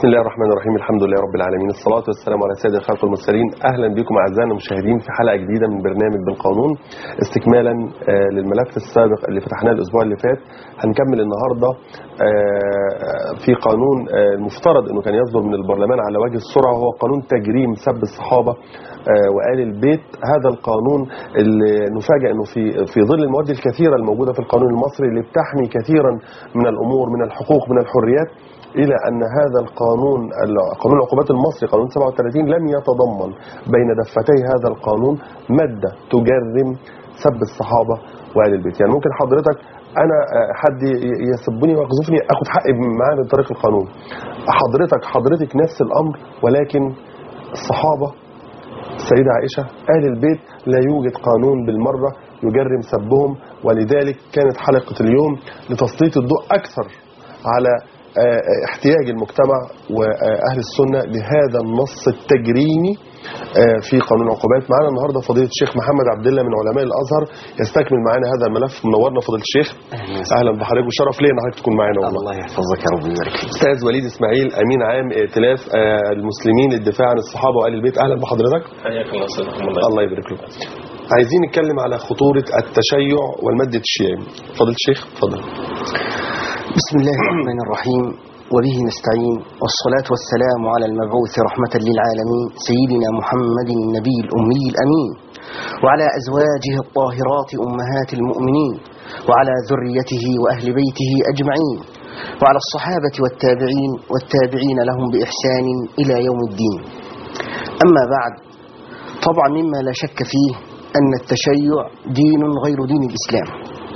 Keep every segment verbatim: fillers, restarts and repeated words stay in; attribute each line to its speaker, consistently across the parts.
Speaker 1: بسم الله الرحمن الرحيم. الحمد لله رب العالمين، الصلاة والسلام على سيد الخلق المرسلين. أهلا بكم أعزائنا المشاهدين في حلقة جديدة من برنامج بالقانون، استكمالا للملف السابق اللي فتحناه الأسبوع اللي فات. هنكمل النهاردة في قانون المفترض أنه كان يصدر من البرلمان على وجه السرعة، وهو قانون تجريم سب الصحابة وآل البيت. هذا القانون اللي نفاجأ أنه في في ظل المواد الكثيرة الموجودة في القانون المصري اللي بتحمي كثيرا من الأمور، من الحقوق، من الحريات، إلى أن هذا القانون قانون العقوبات المصري قانون سبعة وثلاثين لم يتضمن بين دفتي هذا القانون مادة تجرم سب الصحابة وآل البيت. يعني ممكن حضرتك أنا حد يسبني ويقذفني أخذ حقي معاه من طريق القانون، حضرتك حضرتك نفس الأمر، ولكن الصحابة السيدة عائشة آل البيت لا يوجد قانون بالمرة يجرم سبهم. ولذلك كانت حلقة اليوم لتسليط الضوء أكثر على احتياج المجتمع وأهل السنة لهذا النص التجريمي في قانون العقوبات. معنا النهارده فضيلة الشيخ محمد عبد الله من علماء الأزهر يستكمل معنا هذا الملف. منورنا فضيلة الشيخ. أهلا بحضرتك، وشرف لي ان حضرتك تكون معنا. والله
Speaker 2: الله يحفظك يا رب ويبارك فيك.
Speaker 1: أستاذ وليد إسماعيل أمين عام ائتلاف المسلمين للدفاع عن الصحابة وآل البيت، أهلا بحضرتك.
Speaker 3: حياك الله.
Speaker 1: الله يبارك لك. عايزين نتكلم على خطورة التشيع والمادة الشيعي. فضيلة الشيخ اتفضل.
Speaker 2: بسم الله الرحمن الرحيم، وبه نستعين، والصلاة والسلام على المبعوث رحمة للعالمين سيدنا محمد النبي الأمي الأمين، وعلى أزواجه الطاهرات أمهات المؤمنين، وعلى ذريته وأهل بيته أجمعين، وعلى الصحابة والتابعين والتابعين لهم بإحسان إلى يوم الدين. أما بعد، طبعا مما لا شك فيه أن التشيع دين غير دين الإسلام،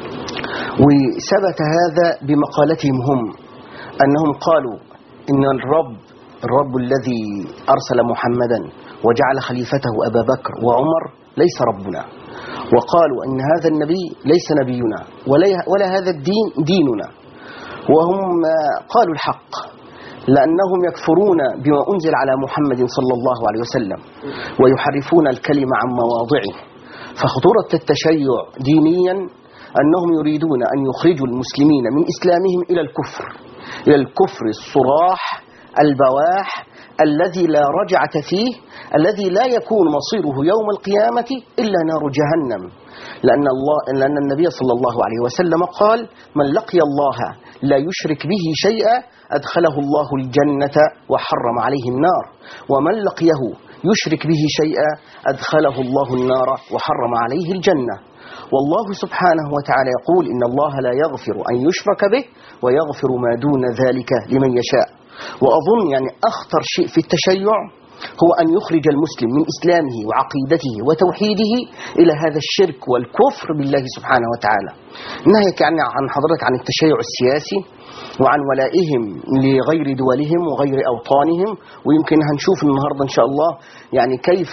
Speaker 2: وثبت هذا بمقالتهم هم، أنهم قالوا إن الرب الرب الذي أرسل محمدا وجعل خليفته أبا بكر وعمر ليس ربنا، وقالوا أن هذا النبي ليس نبينا ولا هذا الدين ديننا. وهم قالوا الحق، لأنهم يكفرون بما أنزل على محمد صلى الله عليه وسلم ويحرفون الكلمة عن مواضعه. فخطورة التشيع دينيا أنهم يريدون أن يخرجوا المسلمين من إسلامهم إلى الكفر، إلى الكفر الصراح البواح الذي لا رجعة فيه، الذي لا يكون مصيره يوم القيامة إلا نار جهنم. لأن, الله لأن النبي صلى الله عليه وسلم قال: من لقي الله لا يشرك به شيئا أدخله الله الجنة وحرم عليه النار، ومن لقيه يشرك به شيئا أدخله الله النار وحرم عليه الجنة. والله سبحانه وتعالى يقول: إن الله لا يغفر أن يشرك به ويغفر ما دون ذلك لمن يشاء. وأظن يعني أخطر شيء في التشيع هو أن يخرج المسلم من إسلامه وعقيدته وتوحيده إلى هذا الشرك والكفر بالله سبحانه وتعالى. ناهيك يعني عن حضرتك عن التشيع السياسي وعن ولائهم لغير دولهم وغير أوطانهم، ويمكن هنشوف النهاردة إن شاء الله يعني كيف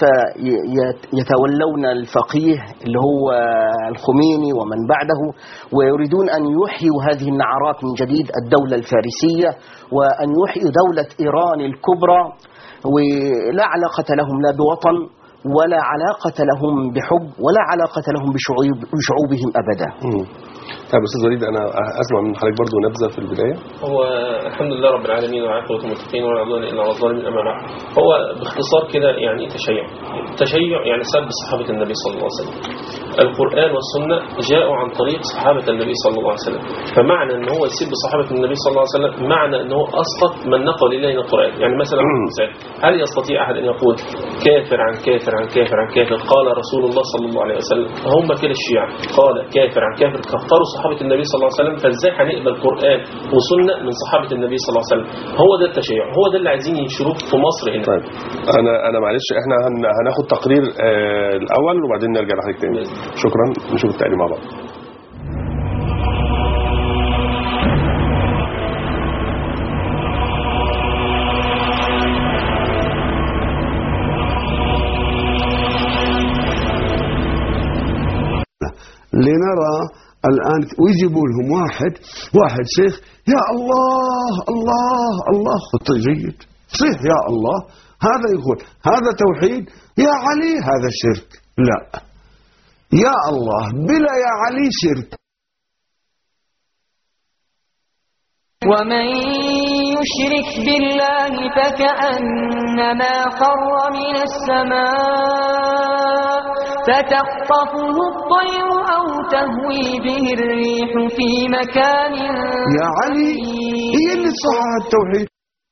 Speaker 2: يتولون الفقيه اللي هو الخميني ومن بعده، ويريدون أن يحيوا هذه النعرات من جديد، الدولة الفارسية، وأن يحيوا دولة إيران الكبرى، ولا علاقة لهم لا بوطن ولا علاقة لهم بحب ولا علاقة لهم بشعوب بشعوبهم أبدا.
Speaker 1: طيب أستاذ وليد، أنا أسمع من حضرتك برضو نبذة في البداية.
Speaker 3: هو الحمد لله رب العالمين وعاقبة المتقين ولا عدوان إلا على الظالمين. أما بعد، هو باختصار كده يعني إيه تشيع؟ تشيع يعني سب صحابة النبي صلى الله عليه وسلم. القرآن والسنة جاءوا عن طريق صحابة النبي صلى الله عليه وسلم، فمعنى أن هو يسب صحابة النبي صلى الله عليه وسلم معنى أنه أسقط من نقل إلينا القرآن. يعني مثلا هل يستطيع أحد أن يقول كافر عن كافر عن كافر عن كافر قال رسول الله صلى الله عليه وسلم؟ هم كده الشيعة قال كافر عن كافر كفروا صحابة النبي صلى الله عليه وسلم، فازاي هنقبل قرآن وسنة من صحابة النبي صلى الله عليه وسلم؟ هو ده التشيع، هو ده اللي عايزين ينشروه في مصر هنا.
Speaker 1: طيب انا انا معلش احنا هناخد تقرير آه الاول وبعدين نرجع لحضرتك تاني. شكرا، نشوف التقرير مع بعض.
Speaker 4: لنرى الآن ويجيبوا لهم واحد واحد شيخ يا الله الله الله جيد صح يا الله، هذا يقول هذا توحيد، يا علي هذا شرك. لا، يا الله بلا يا علي شرك.
Speaker 5: ومن يشرك بالله فكأنما خر من السماء فتخطفه الطير أو تهوي به الريح في مكان
Speaker 4: يا علي هي اللي صحح التوحيد.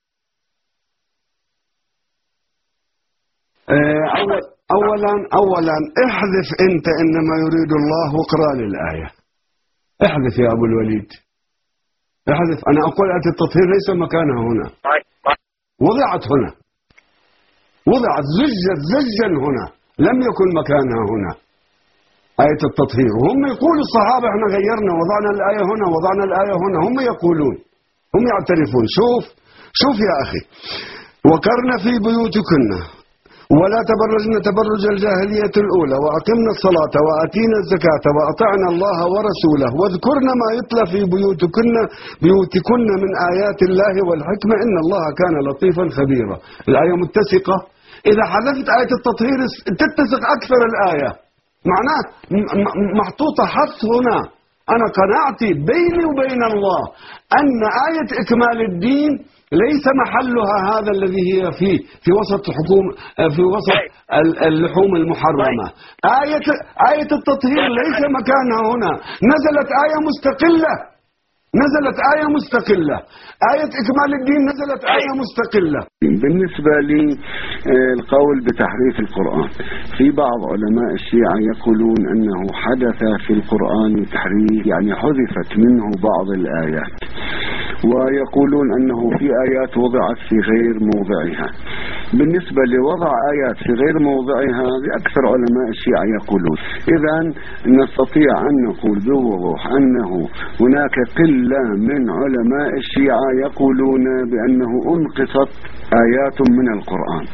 Speaker 4: أولا أولا احذف أنت إنما يريد الله واقرأ لي الآية. احذف يا أبو الوليد، احذف. أنا أقول آية التطهير ليس مكانها هنا، وضعت هنا، وضعت زجت زجا هنا، لم يكن مكانها هنا آية التطهير. وهم يقولوا الصحابة احنا غيرنا، وضعنا الآية هنا، وضعنا الآية هنا. هم يقولون، هم يعترفون. شوف شوف يا أخي، وكرنا في بيوتكن ولا تبرجن تبرج الجاهلية الأولى وأقمنا الصلاة وآتينا الزكاة وأطعنا الله ورسوله واذكرن ما يتلى في بيوتكن بيوتكن من آيات الله والحكمة إن الله كان لطيفا خبيرا. الآية متسقة. إذا حذفت آية التطهير تتسق أكثر الآية، معناه محطوطة حث هنا. أنا قناعتي بيني وبين الله أن آية إكمال الدين ليس محلها هذا الذي هي فيه في وسط حكوم في وسط اللحوم المحرمة. آية آية التطهير ليس مكانها هنا، نزلت آية مستقلة، نزلت آية مستقلة. آية إكمال الدين نزلت آية مستقلة.
Speaker 6: بالنسبة لي القول بتحريف القرآن، في بعض علماء الشيعة يقولون أنه حدث في القرآن تحريف، يعني حذفت منه بعض الآيات، ويقولون أنه في آيات وضعت في غير موضعها. بالنسبة لوضع آيات في غير موضعها أكثر علماء الشيعة يقولون، إذن نستطيع أن نقول بوضوح أنه هناك قلة من علماء الشيعة يقولون بأنه أنقصت آيات من القرآن.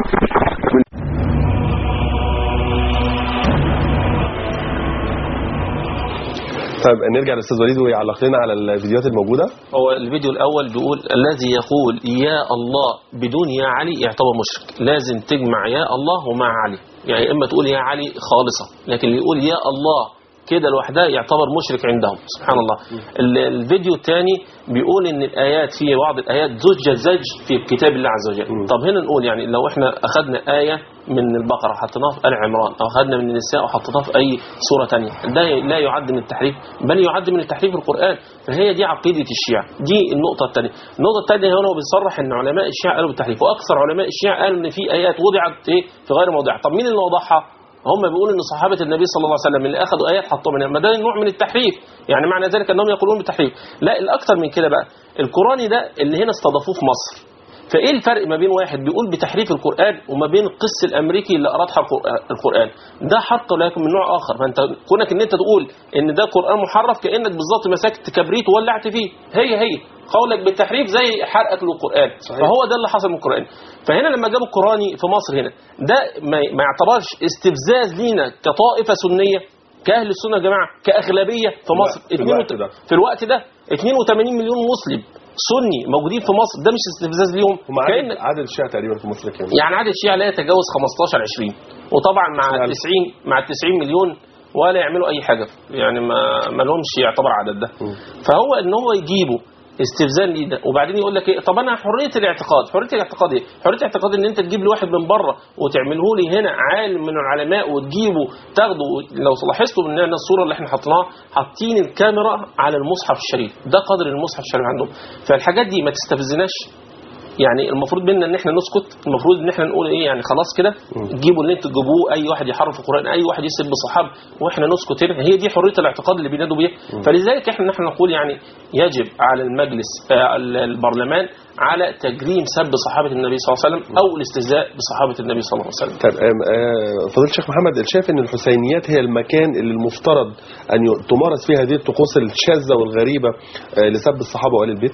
Speaker 1: طيب نرجع للأستاذ وليد ويعلق لنا على الفيديوهات الموجودة.
Speaker 3: هو الفيديو الأول بيقول الذي يقول يا الله بدون يا علي يعتبر مشرك، لازم تجمع يا الله ومع علي، يعني إما تقول يا علي خالصة، لكن اللي يقول يا الله كده لوحدها يعتبر مشرك عندهم. سبحان الله. الفيديو الثاني بيقول ان الايات في بعض الايات زج زج في كتاب الله عز وجل. طب هنا نقول يعني لو احنا اخذنا آية من البقرة وحطيناها في آل عمران، او اخذنا من النساء وحطيناها في اي سورة ثانيه، ده لا يعد من التحريف، بل يعد من التحريف القرآن. فهي دي عقيدة الشيعة. دي النقطة الثانية. النقطة الثانية هنا هو بيصرح ان علماء الشيعة قالوا بالتحريف، واكثر علماء الشيعة قالوا ان في ايات وضعت ايه في غير موضعها. طب مين اللي وضعها؟ هم بيقولوا ان صحابه النبي صلى الله عليه وسلم اللي اخذوا ايات حطوا منها، ما ده نوع من التحريف، يعني معنى ذلك انهم يقولون بالتحريف. لا، الاكثر من كده بقى القراني ده اللي هنا استضافوه في مصر. فايه الفرق ما بين واحد بيقول بتحريف القران وما بين القس الامريكي اللي ارادها القران؟ ده حرق ولكن من نوع اخر. فانت كونك ان انت تقول ان ده قران محرف كانك بالظبط مسكت كبريت وولعت فيه. هي هي قولك بالتحريف زي حرقك للقرآن. صحيح. فهو ده اللي حصل من القرآن. فهنا لما جابوا القرآني في مصر هنا ده ما يعتبرش استفزاز لينا كطائفة سنية كأهل السنة يا جماعة كأغلبية في مصر.
Speaker 1: في الوقت ده,
Speaker 3: في الوقت ده اثنين وثمانين مليون مسلم سني موجودين في مصر، ده مش استفزاز ليهم.
Speaker 1: كأن عدد الشيعة تقريبا في مصر كام؟ يعني
Speaker 3: عدد الشيعة لا يتجاوز خمستاشر عشرين، وطبعا مع التسعين مع التسعين مليون ولا يعملوا اي حاجة، يعني ما ما لهمش يعتبر عدد ده. م. فهو ان هو يجيبه استفزاز ليه ده، وبعدين يقول لك ايه؟ طب انا حريه الاعتقاد، حريه الاعتقاد ايه؟ حريه الاعتقاد ان انت تجيب لي واحد من بره وتعمله لي هنا عالم من العلماء وتجيبه تاخده. لو لاحظتوا ان الصوره اللي احنا حطيناها حاطين الكاميرا على المصحف الشريف، ده قدر المصحف الشريف عندهم. فالحاجات دي ما تستفزناش. يعني المفروض بينا ان احنا نسكت، المفروض ان احنا نقول ايه يعني خلاص كده تجيبوا اللي انتوا تجيبوه، اي واحد يحرف القران، اي واحد يسب الصحابه، واحنا نسكت هنا. هي دي حريه الاعتقاد اللي بينادوا بيها. فلذلك احنا نحن نقول يعني يجب على المجلس آه البرلمان على تجريم سب صحابه النبي صلى الله عليه وسلم او الاستهزاء بصحابه النبي صلى الله عليه وسلم.
Speaker 1: طيب فضيله الشيخ محمد، شايف ان الحسينيات هي المكان اللي المفترض ان تمارس فيه هذه الطقوس الشاذه والغريبه لسب الصحابه وآل البيت؟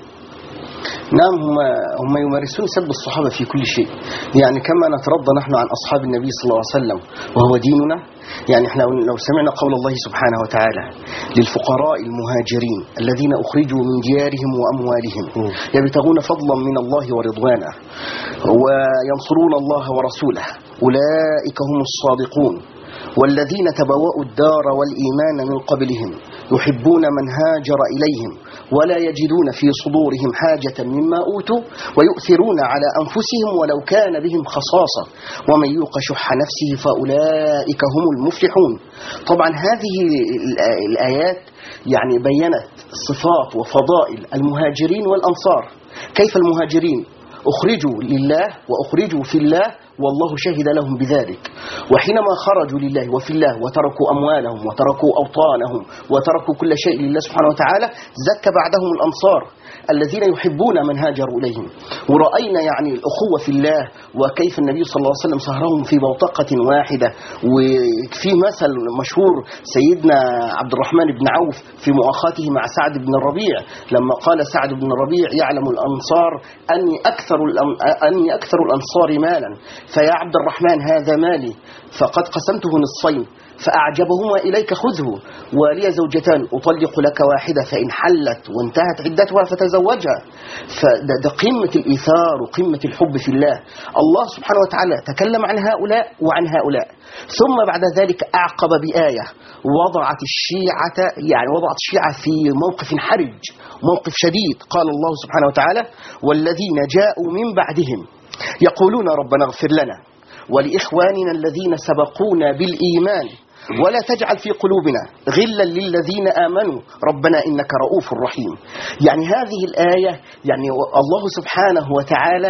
Speaker 2: نعم، هم هم يمارسون سب الصحابة في كل شيء، يعني كما نترضى نحن عن أصحاب النبي صلى الله عليه وسلم وهو ديننا. يعني احنا لو سمعنا قول الله سبحانه وتعالى للفقراء المهاجرين الذين أخرجوا من ديارهم وأموالهم يبتغون فضلا من الله ورضوانه وينصرون الله ورسوله أولئك هم الصادقون والذين تبوأوا الدار والإيمان من قبلهم يحبون من هاجر إليهم ولا يجدون في صدورهم حاجة مما أوتوا ويؤثرون على أنفسهم ولو كان بهم خصاصة ومن يوق شح نفسه فأولئك هم المفلحون. طبعا هذه الآيات يعني بيّنت صفات وفضائل المهاجرين والأنصار. كيف المهاجرين أخرجوا لله وأخرجوا في الله والله شهد لهم بذلك، وحينما خرجوا لله وفي الله وتركوا أموالهم وتركوا أوطانهم وتركوا كل شيء لله سبحانه وتعالى زكى بعدهم الأنصار الذين يحبون من هاجروا إليهم. ورأينا يعني الأخوة في الله وكيف النبي صلى الله عليه وسلم سهرهم في بوتقة واحدة. وفي مثل مشهور سيدنا عبد الرحمن بن عوف في مؤاخاته مع سعد بن الربيع لما قال سعد بن الربيع يعلم الأنصار أني أكثر, أني أكثر الأنصار مالا فيا عبد الرحمن هذا مالي فقد قسمته نصفين فأعجبهما إليك خذه ولي زوجتان أطلق لك واحدة فإن حلت وانتهت عدتها فتزوجها. فده قمة الإيثار وقمة الحب في الله. الله سبحانه وتعالى تكلم عن هؤلاء وعن هؤلاء ثم بعد ذلك أعقب بآية وضعت الشيعة يعني وضعت الشيعة في موقف حرج موقف شديد. قال الله سبحانه وتعالى والذين جاءوا من بعدهم يقولون ربنا اغفر لنا ولإخواننا الذين سبقونا بالإيمان ولا تجعل في قلوبنا غلا للذين آمنوا ربنا إنك رؤوف رحيم. يعني هذه الآية يعني الله سبحانه وتعالى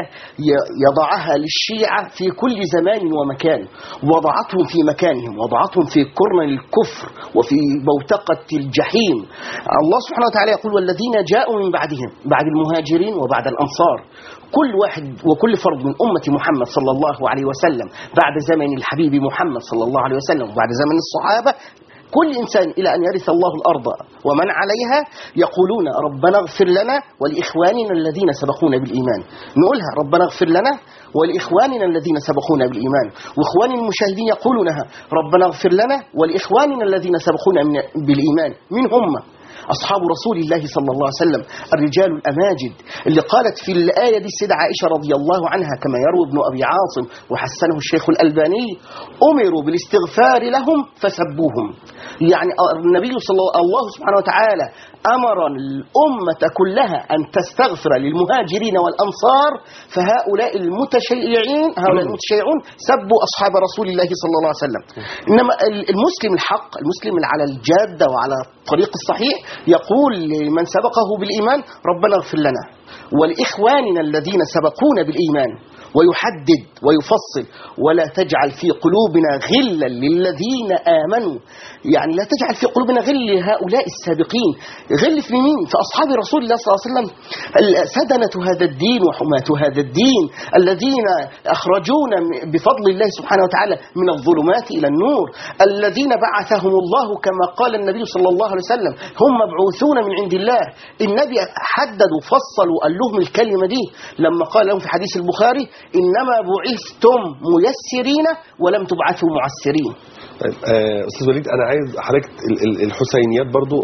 Speaker 2: يضعها للشيعة في كل زمان ومكان، وضعتهم في مكانهم، وضعتهم في قرن الكفر وفي بوتقة الجحيم. الله سبحانه وتعالى يقول والذين جاءوا من بعدهم بعد المهاجرين وبعد الأنصار كل واحد وكل فرد من أمة محمد صلى الله عليه وسلم بعد زمن الحبيب محمد صلى الله عليه وسلم وبعد زمن الصحابة كل إنسان إلى أن يرث الله الأرض ومن عليها يقولون ربنا اغفر لنا ولإخواننا الذين سبقونا بالإيمان. نقولها ربنا اغفر لنا ولإخواننا الذين سبقونا بالإيمان. وإخواني المشاهدين يقولونها ربنا اغفر لنا ولإخواننا الذين سبقونا بالإيمان. من هم؟ أصحاب رسول الله صلى الله عليه وسلم الرجال الأماجد اللي قالت في الآية دي السيدة عائشة رضي الله عنها كما يروي ابن أبي عاصم وحسنه الشيخ الألباني أمروا بالاستغفار لهم فسبوهم. يعني النبي صلى الله سبحانه وتعالى أمر الأمة كلها أن تستغفر للمهاجرين والأنصار فهؤلاء المتشيعين هؤلاء المتشيعون سبوا أصحاب رسول الله صلى الله عليه وسلم. إنما المسلم الحق المسلم على الجادة وعلى الطريق الصحيح يقول لمن سبقه بالإيمان ربنا اغفر لنا ولإخواننا الذين سبقونا بالإيمان ويحدد ويفصل ولا تجعل في قلوبنا غلا للذين آمنوا. يعني لا تجعل في قلوبنا غل لهؤلاء السابقين. غل في مين؟ في أصحاب رسول الله صلى الله عليه وسلم سدنة هذا الدين وحماة هذا الدين الذين أخرجونا بفضل الله سبحانه وتعالى من الظلمات إلى النور الذين بعثهم الله كما قال النبي صلى الله عليه وسلم هم مبعوثون من عند الله. النبي حدد وفصل وقال لهم الكلمة دي لما قال لهم في حديث البخاري إنما بعثتم ميسرين ولم تبعثوا معسرين.
Speaker 1: طيب أستاذ وليد أنا عايز حضرتك الحسينيات برضو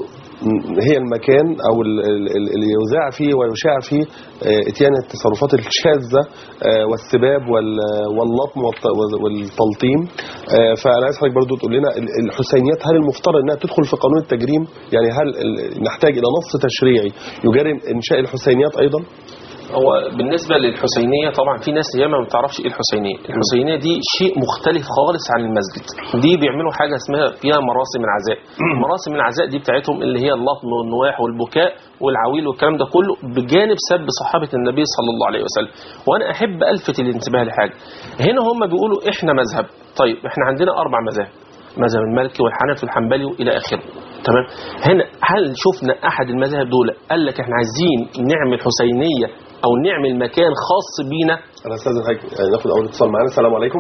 Speaker 1: هي المكان أو اللي يوزع فيه ويشاع فيه اتيان التصرفات الشاذة والسباب واللطم والتلطيم. فأنا عايز حضرتك برضو تقول لنا الحسينيات هل المفترض أنها تدخل في قانون التجريم؟ يعني هل نحتاج إلى نص تشريعي يجرم إنشاء الحسينيات أيضا؟
Speaker 3: هو بالنسبة للحسينية طبعا في ناس ياما ما تعرفش ايه الحسينية. الحسينية دي شيء مختلف خالص عن المسجد. دي بيعملوا حاجة اسمها فيها مراسم العزاء. مراسم العزاء دي بتاعتهم اللي هي اللطم والنواح والبكاء والعويل والكلام ده كله بجانب سب صحابة النبي صلى الله عليه وسلم. وانا احب الفت الانتباه لحاجة هنا. هم بيقولوا احنا مذهب. طيب احنا عندنا اربع مذاهب، مذهب المالكي والحنفي والحنبلي والى اخره. تمام. هنا هل شفنا احد المذاهب دول قال لك احنا عايزين نعمل حسينية او نعمل مكان خاص بينا؟
Speaker 1: انا استاذن حضرتك ناخد اول اتصال معانا. السلام عليكم.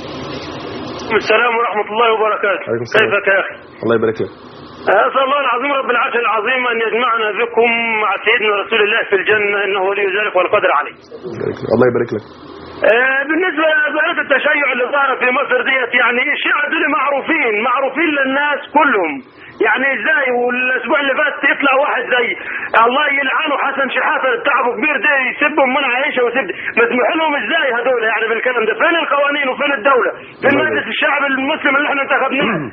Speaker 7: السلام ورحمه الله وبركاته. كيفك يا اخي؟
Speaker 1: الله يبارك لك.
Speaker 7: اسال الله العظيم رب العرش العظيم ان يجمعنا بكم مع سيدنا رسول الله في الجنه انه ولي ذلك والقدر عليه.
Speaker 1: الله يبارك لك.
Speaker 7: بالنسبه لظاهره التشيع اللي ظهر في مصر ديت يعني الشيعة دول معروفين معروفين للناس كلهم. يعني ازاي والاسبوع اللي فات يطلع واحد زي الله يلعنه حسن شحاته تعبه كبير ده يسبهم من عائشه ويسب مسموح لهم ازاي هذول يعني بالكلام ده؟ فين القوانين وفين الدوله؟ فين مجلس الشعب المسلم اللي احنا انتخبناه؟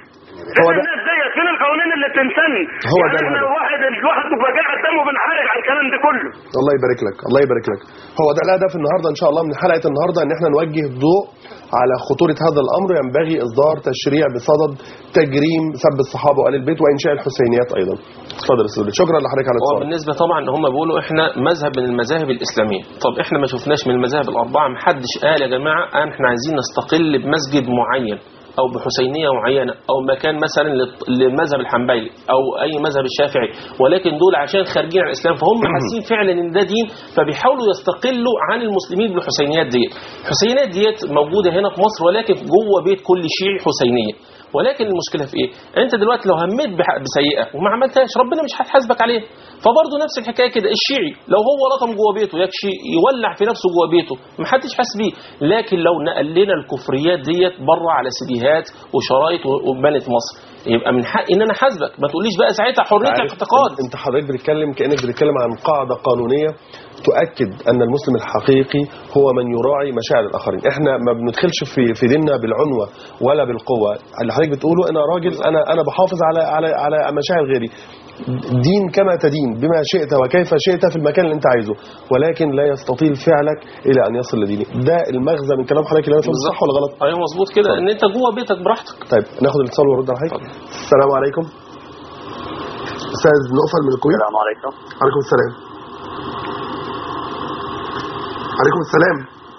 Speaker 1: هو ده
Speaker 7: الناس ديت فين القوانين اللي بتنسن؟
Speaker 1: هو
Speaker 7: يعني
Speaker 1: ده
Speaker 7: احنا
Speaker 1: الهدف.
Speaker 7: واحد الواحد بيبقى قاعد دمه بنحرق على الكلام ده كله.
Speaker 1: الله يبارك لك، الله يبارك لك. هو ده الهدف النهارده ان شاء الله من حلقه النهارده، ان احنا نوجه الضوء على خطوره هذا الامر. ينبغي اصدار تشريع بصدد تجريم سب الصحابه وآل البيت وانشاء الحسينيات ايضا. اتفضل يا استاذ. شكرا لحضرتك على
Speaker 3: هو
Speaker 1: الاتصال.
Speaker 3: بالنسبه طبعا هم بيقولوا احنا مذهب من المذاهب الاسلاميه، طب احنا ما شفناش من المذاهب الاربعه، ما حدش قال يا جماعه احنا عايزين نستقل بمسجد معين او بحسينيه معينه او مكان مثلا للمذهب الحنبلي او اي مذهب الشافعي، ولكن دول عشان خارجين عن الاسلام فهم حاسين فعلا ان ده دين، فبيحاولوا يستقلوا عن المسلمين بالحسينيات ديت. الحسينيات ديت موجوده هنا في مصر ولكن جوه بيت كل شيعي حسينيه. ولكن المشكله في ايه؟ انت دلوقتي لو هميت بسيئه وما عملتهاش ربنا مش هيحاسبك عليها. فبرضه نفس الحكايه كده، الشيعي لو هو رقم جوه بيته يكشي يولع في نفسه جوه بيته ما حدش حاسس بيه، لكن لو نقل لنا الكفريات ديت بره على سيديهات وشرايط وبنت مصر يبقى من حق ان انا حاسبك. ما تقوليش بقى ساعتها حريه الاعتقاد.
Speaker 1: انت حضرتك بتتكلم كانك بتتكلم عن قاعده قانونيه تؤكد ان المسلم الحقيقي هو من يراعي مشاعر الاخرين. احنا ما بندخلش في في ديننا بالعنوه ولا بالقوه. اللي حضرتك بتقوله انا راجل، انا انا بحافظ على على على مشاعر غيري. دين كما تدين بما شئت وكيف شئت في المكان اللي انت عايزه، ولكن لا يستطيل فعلك الى ان يصل لدينك. ده المغزى من كلام حضرتك. اللي انا فاهمه صح ولا غلط؟
Speaker 3: ايوه مظبوط كده، ان انت جوه بيتك براحتك.
Speaker 1: طيب ناخد الاتصال ونرد على حضرتك. السلام عليكم. استاذ نوفل من الكويت.
Speaker 8: السلام عليكم.
Speaker 1: عليكم السلام. عليكم السلام.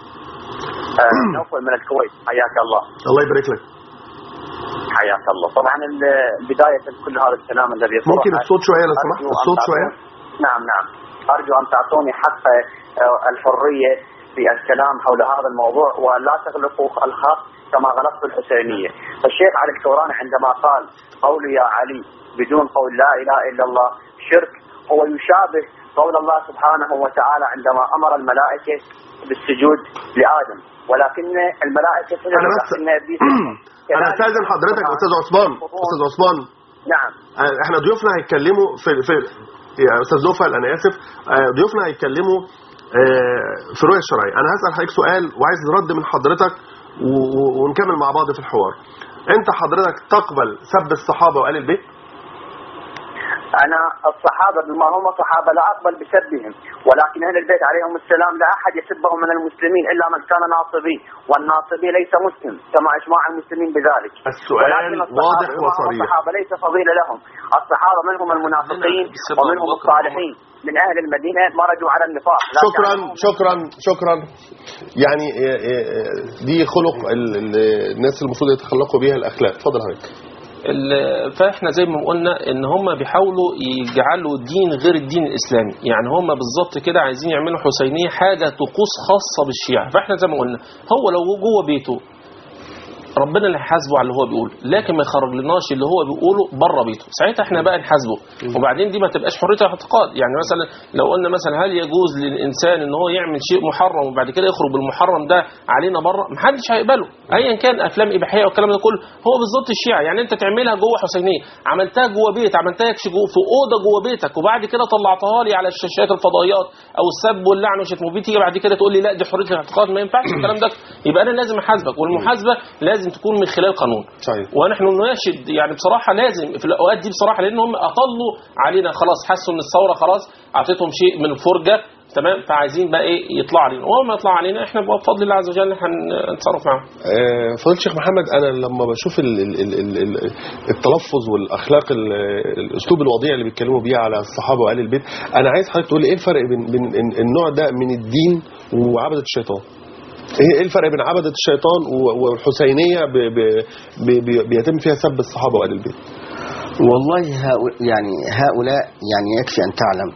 Speaker 8: آه نوفل من الكويت، حياك الله.
Speaker 1: الله يبارك لك.
Speaker 8: حياك الله. طبعا بداية كل هذا الكلام الذي
Speaker 1: ممكن الصوت شوية لو سمحت، الصوت شوية.
Speaker 8: نعم نعم، أرجو أن تعطوني حق الحرية في الكلام حول هذا الموضوع ولا تغلقوا الخط كما غلقت الحسينية. فالشيخ علي الكوراني عندما قال قول يا علي بدون قول لا إله إلا الله شرك، هو يشابه قول الله سبحانه وتعالى عندما أمر الملائكة بالسجود لآدم، ولكن الملائكة
Speaker 1: أنا بس أنا أستاذن حضرتك أستاذ عثمان. أستاذ عثمان
Speaker 8: نعم،
Speaker 1: احنا ضيوفنا هيتكلموا في في يا أستاذ نوفل أنا آسف، ضيوفنا هيتكلموا في الرؤية الشرعية. أنا هسأل حضرتك سؤال وعايز رد من حضرتك ونكمل مع بعض في الحوار. أنت حضرتك تقبل سب الصحابة وآل البيت؟
Speaker 8: أنا الصحابة بما هم صحابة لا أقبل بسبهم، ولكن أهل البيت عليهم السلام لا أحد يسبهم من المسلمين إلا من كان ناصبي، والناصبي ليس مسلم كما إجماع المسلمين بذلك.
Speaker 1: السؤال واضح وصريح.
Speaker 8: الصحابة ليس فضيلة لهم، الصحابة منهم المنافقين ومنهم الصالحين من أهل المدينة مرجوا على النفاق.
Speaker 1: شكرا شكرا شكرا. يعني دي خلق الناس المفروض يتخلقوا بها الأخلاق. اتفضل حضرتك.
Speaker 3: فاحنا زي ما قلنا ان هم بيحاولوا يجعلوا الدين غير الدين الاسلامي، يعني هم بالظبط كده عايزين يعملوا حسينيه حاجه طقوس خاصه بالشيعه. فاحنا زي ما قلنا هو لو جوه بيته ربنا اللي هيحاسبه على اللي هو بيقوله، لكن ما يخرجلناش اللي هو بيقوله بره بيته، ساعتها احنا بقى نحاسبه. وبعدين دي ما تبقاش حريه اعتقاد. يعني مثلا لو قلنا مثلا هل يجوز للانسان ان هو يعمل شيء محرم وبعد كده يخرج بالمحرم ده علينا بره؟ ما حدش هيقبله ايا كان افلام اباحيه والكلام ده كله. هو بالظبط الشيعه، يعني انت تعملها جوه حسينيه، عملتها جوه بيت، عملتها في اوضه جوه بيتك وبعد كده طلعتها لي على الشاشات الفضائيات او السب واللعن وشتم، تيجي بعد كده تقول لي لا دي حريه الاعتقاد ما ينفعش الكلام ده، يبقى انا لازم احاسبك. والمحاسبه لازم تكون من خلال قانون.
Speaker 1: صحيح.
Speaker 3: ونحن نناشد يعني بصراحه لازم في الاوقات دي بصراحه، لان هم اطلوا علينا خلاص، حسوا ان الثوره خلاص اعطيتهم شيء من الفرجه تمام، فعايزين بقى ايه يطلع علينا، وما يطلع علينا احنا بفضل الله عز وجل هنتصرف معاهم.
Speaker 1: آه فضيله الشيخ محمد، انا لما بشوف ال ال ال ال التلفظ والاخلاق الاسلوب الوضيع اللي بيتكلموا بيه على الصحابه وآل البيت، انا عايز حضرتك تقول لي ايه الفرق بين بين النوع ده من الدين وعبده الشيطان؟ ايه الفرق بين عبدة الشيطان والحسينية بيتم فيها سب الصحابة وآل البيت؟
Speaker 2: والله يعني هؤلاء يعني يكفي أن تعلم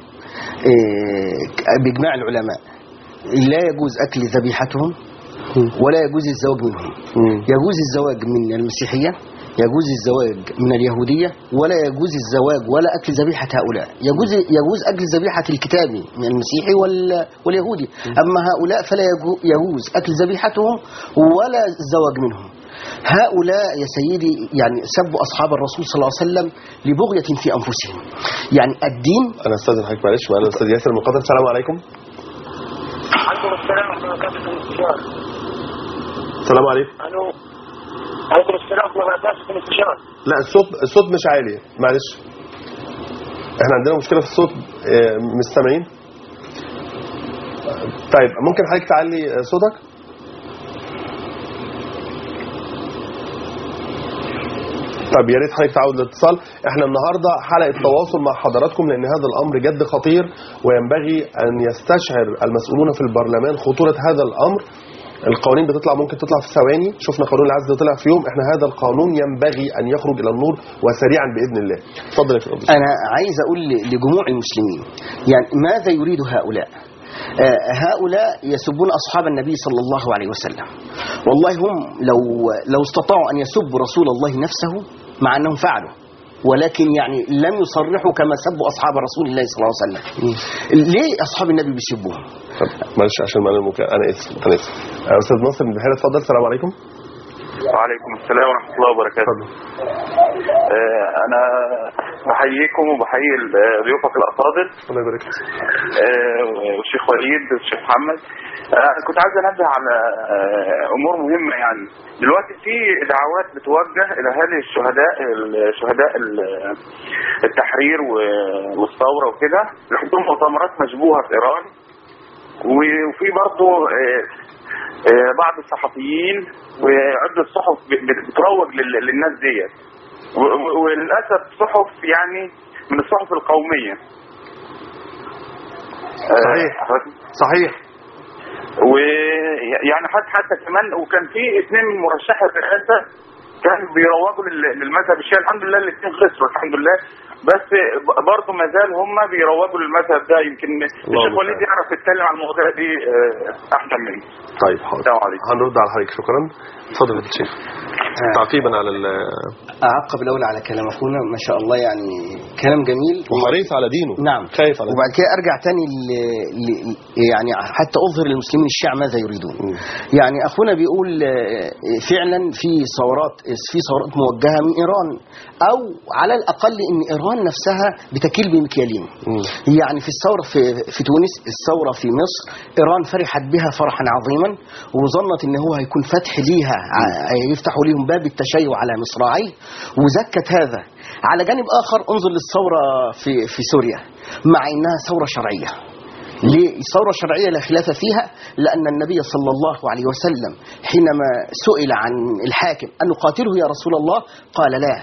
Speaker 2: بإجماع العلماء لا يجوز أكل ذبيحتهم ولا يجوز الزواج منهم. يجوز الزواج من المسيحية، يجوز الزواج من اليهودية، ولا يجوز الزواج ولا أكل ذبيحة هؤلاء. يجوز يجوز أكل ذبيحة الكتابي من المسيحي واليهودي، أما هؤلاء فلا يجوز أكل ذبيحتهم ولا الزواج منهم. هؤلاء يا سيدي يعني سبوا أصحاب الرسول صلى الله عليه وسلم لبغية في أنفسهم. يعني الدين.
Speaker 1: أنا أستاذ حضرتك معلش معنا الأستاذ ياسر من قطر. السلام عليكم.
Speaker 9: عليكم السلام ورحمة الله وبركاته.
Speaker 1: السلام عليكم.
Speaker 9: ألو.
Speaker 7: عليكم السلام ورحمة الله وبركاته.
Speaker 1: لا الصوت الصوت مش عالي، معلش احنا عندنا مشكله في الصوت، مش سامعين. طيب ممكن حضرتك تعلي صوتك؟ طب يا ريت حضرتك تعود الاتصال. احنا النهارده حلقه تواصل مع حضراتكم لان هذا الامر جد خطير، وينبغي ان يستشعر المسؤولون في البرلمان خطوره هذا الامر. القوانين بتطلع ممكن تطلع في ثواني، شفنا قانون العزل طلع في يوم، احنا هذا القانون ينبغي ان يخرج الى النور وسريعا باذن الله. اتفضل يا فندم.
Speaker 2: انا عايز اقول لجموع المسلمين يعني ماذا يريد هؤلاء؟ آه هؤلاء يسبون اصحاب النبي صلى الله عليه وسلم. والله هم لو لو استطاعوا ان يسبوا رسول الله نفسه مع انهم فعلوا، ولكن يعني لم يصرحوا كما سبوا اصحاب رسول الله صلى الله عليه وسلم. ليه اصحاب النبي بيسبوهم؟
Speaker 1: طب معلش عشان معنا المكالمه، انا اسف انا اسف. استاذ ناصر من البحيره اتفضل. السلام عليكم.
Speaker 9: وعليكم السلام ورحمه الله وبركاته. آه انا بحييكم وبحيي ضيوفك الافاضل.
Speaker 1: الله يبارك فيك.
Speaker 9: آه والشيخ وليد والشيخ محمد. آه كنت عايز انبه على آه امور مهمه. يعني دلوقتي في دعوات بتوجه الى اهالي الشهداء الشهداء التحرير والثوره وكده لحضور مؤتمرات مشبوهه في ايران، وفي برضه آه بعض الصحفيين وعدة صحف بتروج للناس ديت، وللاسف صحف يعني من الصحف القوميه.
Speaker 1: صحيح صحيح.
Speaker 9: ويعني حتى حتى كمان وكان في اثنين من مرشحي الرئاسه كانوا بيروجوا للمذهب الشيعي، الحمد لله الاثنين خسروا الحمد لله، بس برضه ما زال هم بيروجوا للمذهب ده. يمكن الشيخ وليد يعرف يتكلم عن المواضيع دي احسن مني.
Speaker 1: طيب حاضر هنرد على حضرتك. شكرا. اتفضل يا شيخ. تعقيبا على ال
Speaker 2: اعقب الاول على كلام اخونا ما شاء الله، يعني كلام جميل
Speaker 1: وحريص على دينه.
Speaker 2: نعم
Speaker 1: خايف على
Speaker 2: وبعد كده ارجع تاني ل... ل... يعني حتى اظهر للمسلمين الشيعة ماذا يريدون. م. يعني اخونا بيقول فعلا في ثورات في ثورات موجهه من ايران، او على الاقل ان ايران نفسها بتكيل بمكيالين. م. يعني في الثوره في في تونس، الثوره في مصر، ايران فرحت بها فرحا عظيما وظنت ان هو هيكون فتح ليها، يفتحوا ليهم باب التشيع على مصراعيه وزكت هذا. على جانب آخر انظر للثورة في في سوريا مع إنها ثورة شرعية. ليه ثورة شرعية لا خلاف فيها؟ لأن النبي صلى الله عليه وسلم حينما سئل عن الحاكم أن نقاتله يا رسول الله قال لا،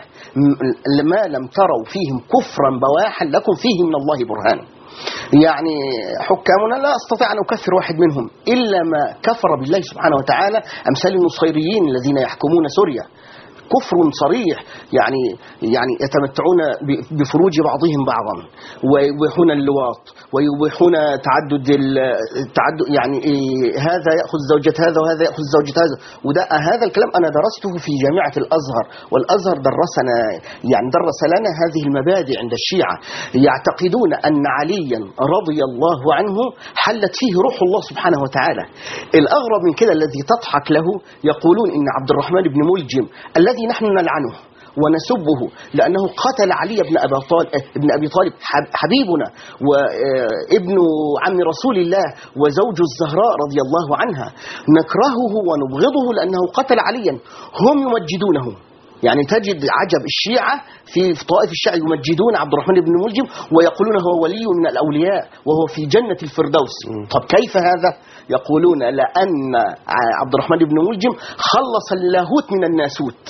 Speaker 2: ما لم تروا فيهم كفرا بواحا لكم فيه من الله برهان. يعني حكامنا لا استطيع أن أكفر واحد منهم إلا ما كفر بالله سبحانه وتعالى، أمثال النصيريين الذين يحكمون سوريا كفر صريح، يعني يعني يتمتعون بفروج بعضهم بعضا ويبيحون اللواط ويبيحون تعدد التعدد، يعني هذا يأخذ زوجة هذا وهذا يأخذ زوجة هذا. وده هذا الكلام أنا درسته في جامعة الأزهر، والأزهر درسنا يعني درس لنا هذه المبادئ عند الشيعة. يعتقدون أن عليا رضي الله عنه حلت فيه روح الله سبحانه وتعالى. الأغرب من كده الذي تضحك له يقولون إن عبد الرحمن بن ملجم الذي نحن نلعنه ونسبه لأنه قتل علي بن أبي طالب, ابن أبي طالب حبيبنا وابن عم رسول الله وزوج الزهراء رضي الله عنها، نكرهه ونبغضه لأنه قتل عليا. هم يمجدونه، يعني تجد عجب الشيعة في طائف الشيعة يمجدون عبد الرحمن بن ملجم ويقولون هو ولي من الأولياء وهو في جنة الفردوس. طب كيف هذا؟ يقولون لأن عبد الرحمن بن ملجم خلص اللاهوت من الناسوت،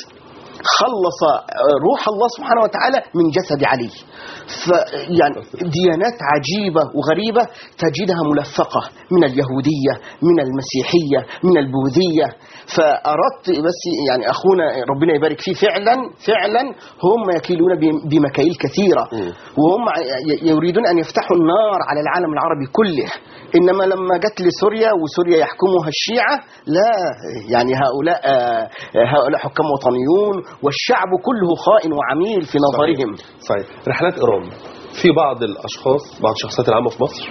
Speaker 2: خلص روح الله سبحانه وتعالى من جسد علي. فيعني ديانات عجيبة وغريبة تجدها ملفقة من اليهودية من المسيحية من البوذية. فأردت بس يعني أخونا ربنا يبارك فيه فعلا فعلا هم يكيلون بمكاييل كثيرة، وهم يريدون أن يفتحوا النار على العالم العربي كله. إنما لما جت لسوريا وسوريا يحكمها الشيعة لا، يعني هؤلاء هؤلاء حكام وطنيون والشعب كله خائن وعميل في نظرهم.
Speaker 1: صحيح, صحيح. رحلات إيران في بعض الأشخاص، بعض الشخصيات العامة في مصر،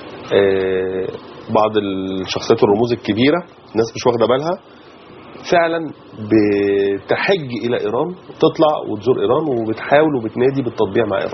Speaker 1: بعض الشخصيات الرموز الكبيرة الناس مش واخدة بالها فعلا بتحج إلى إيران، تطلع وتزور إيران وبتحاول وبتنادي بالتطبيع مع إيران.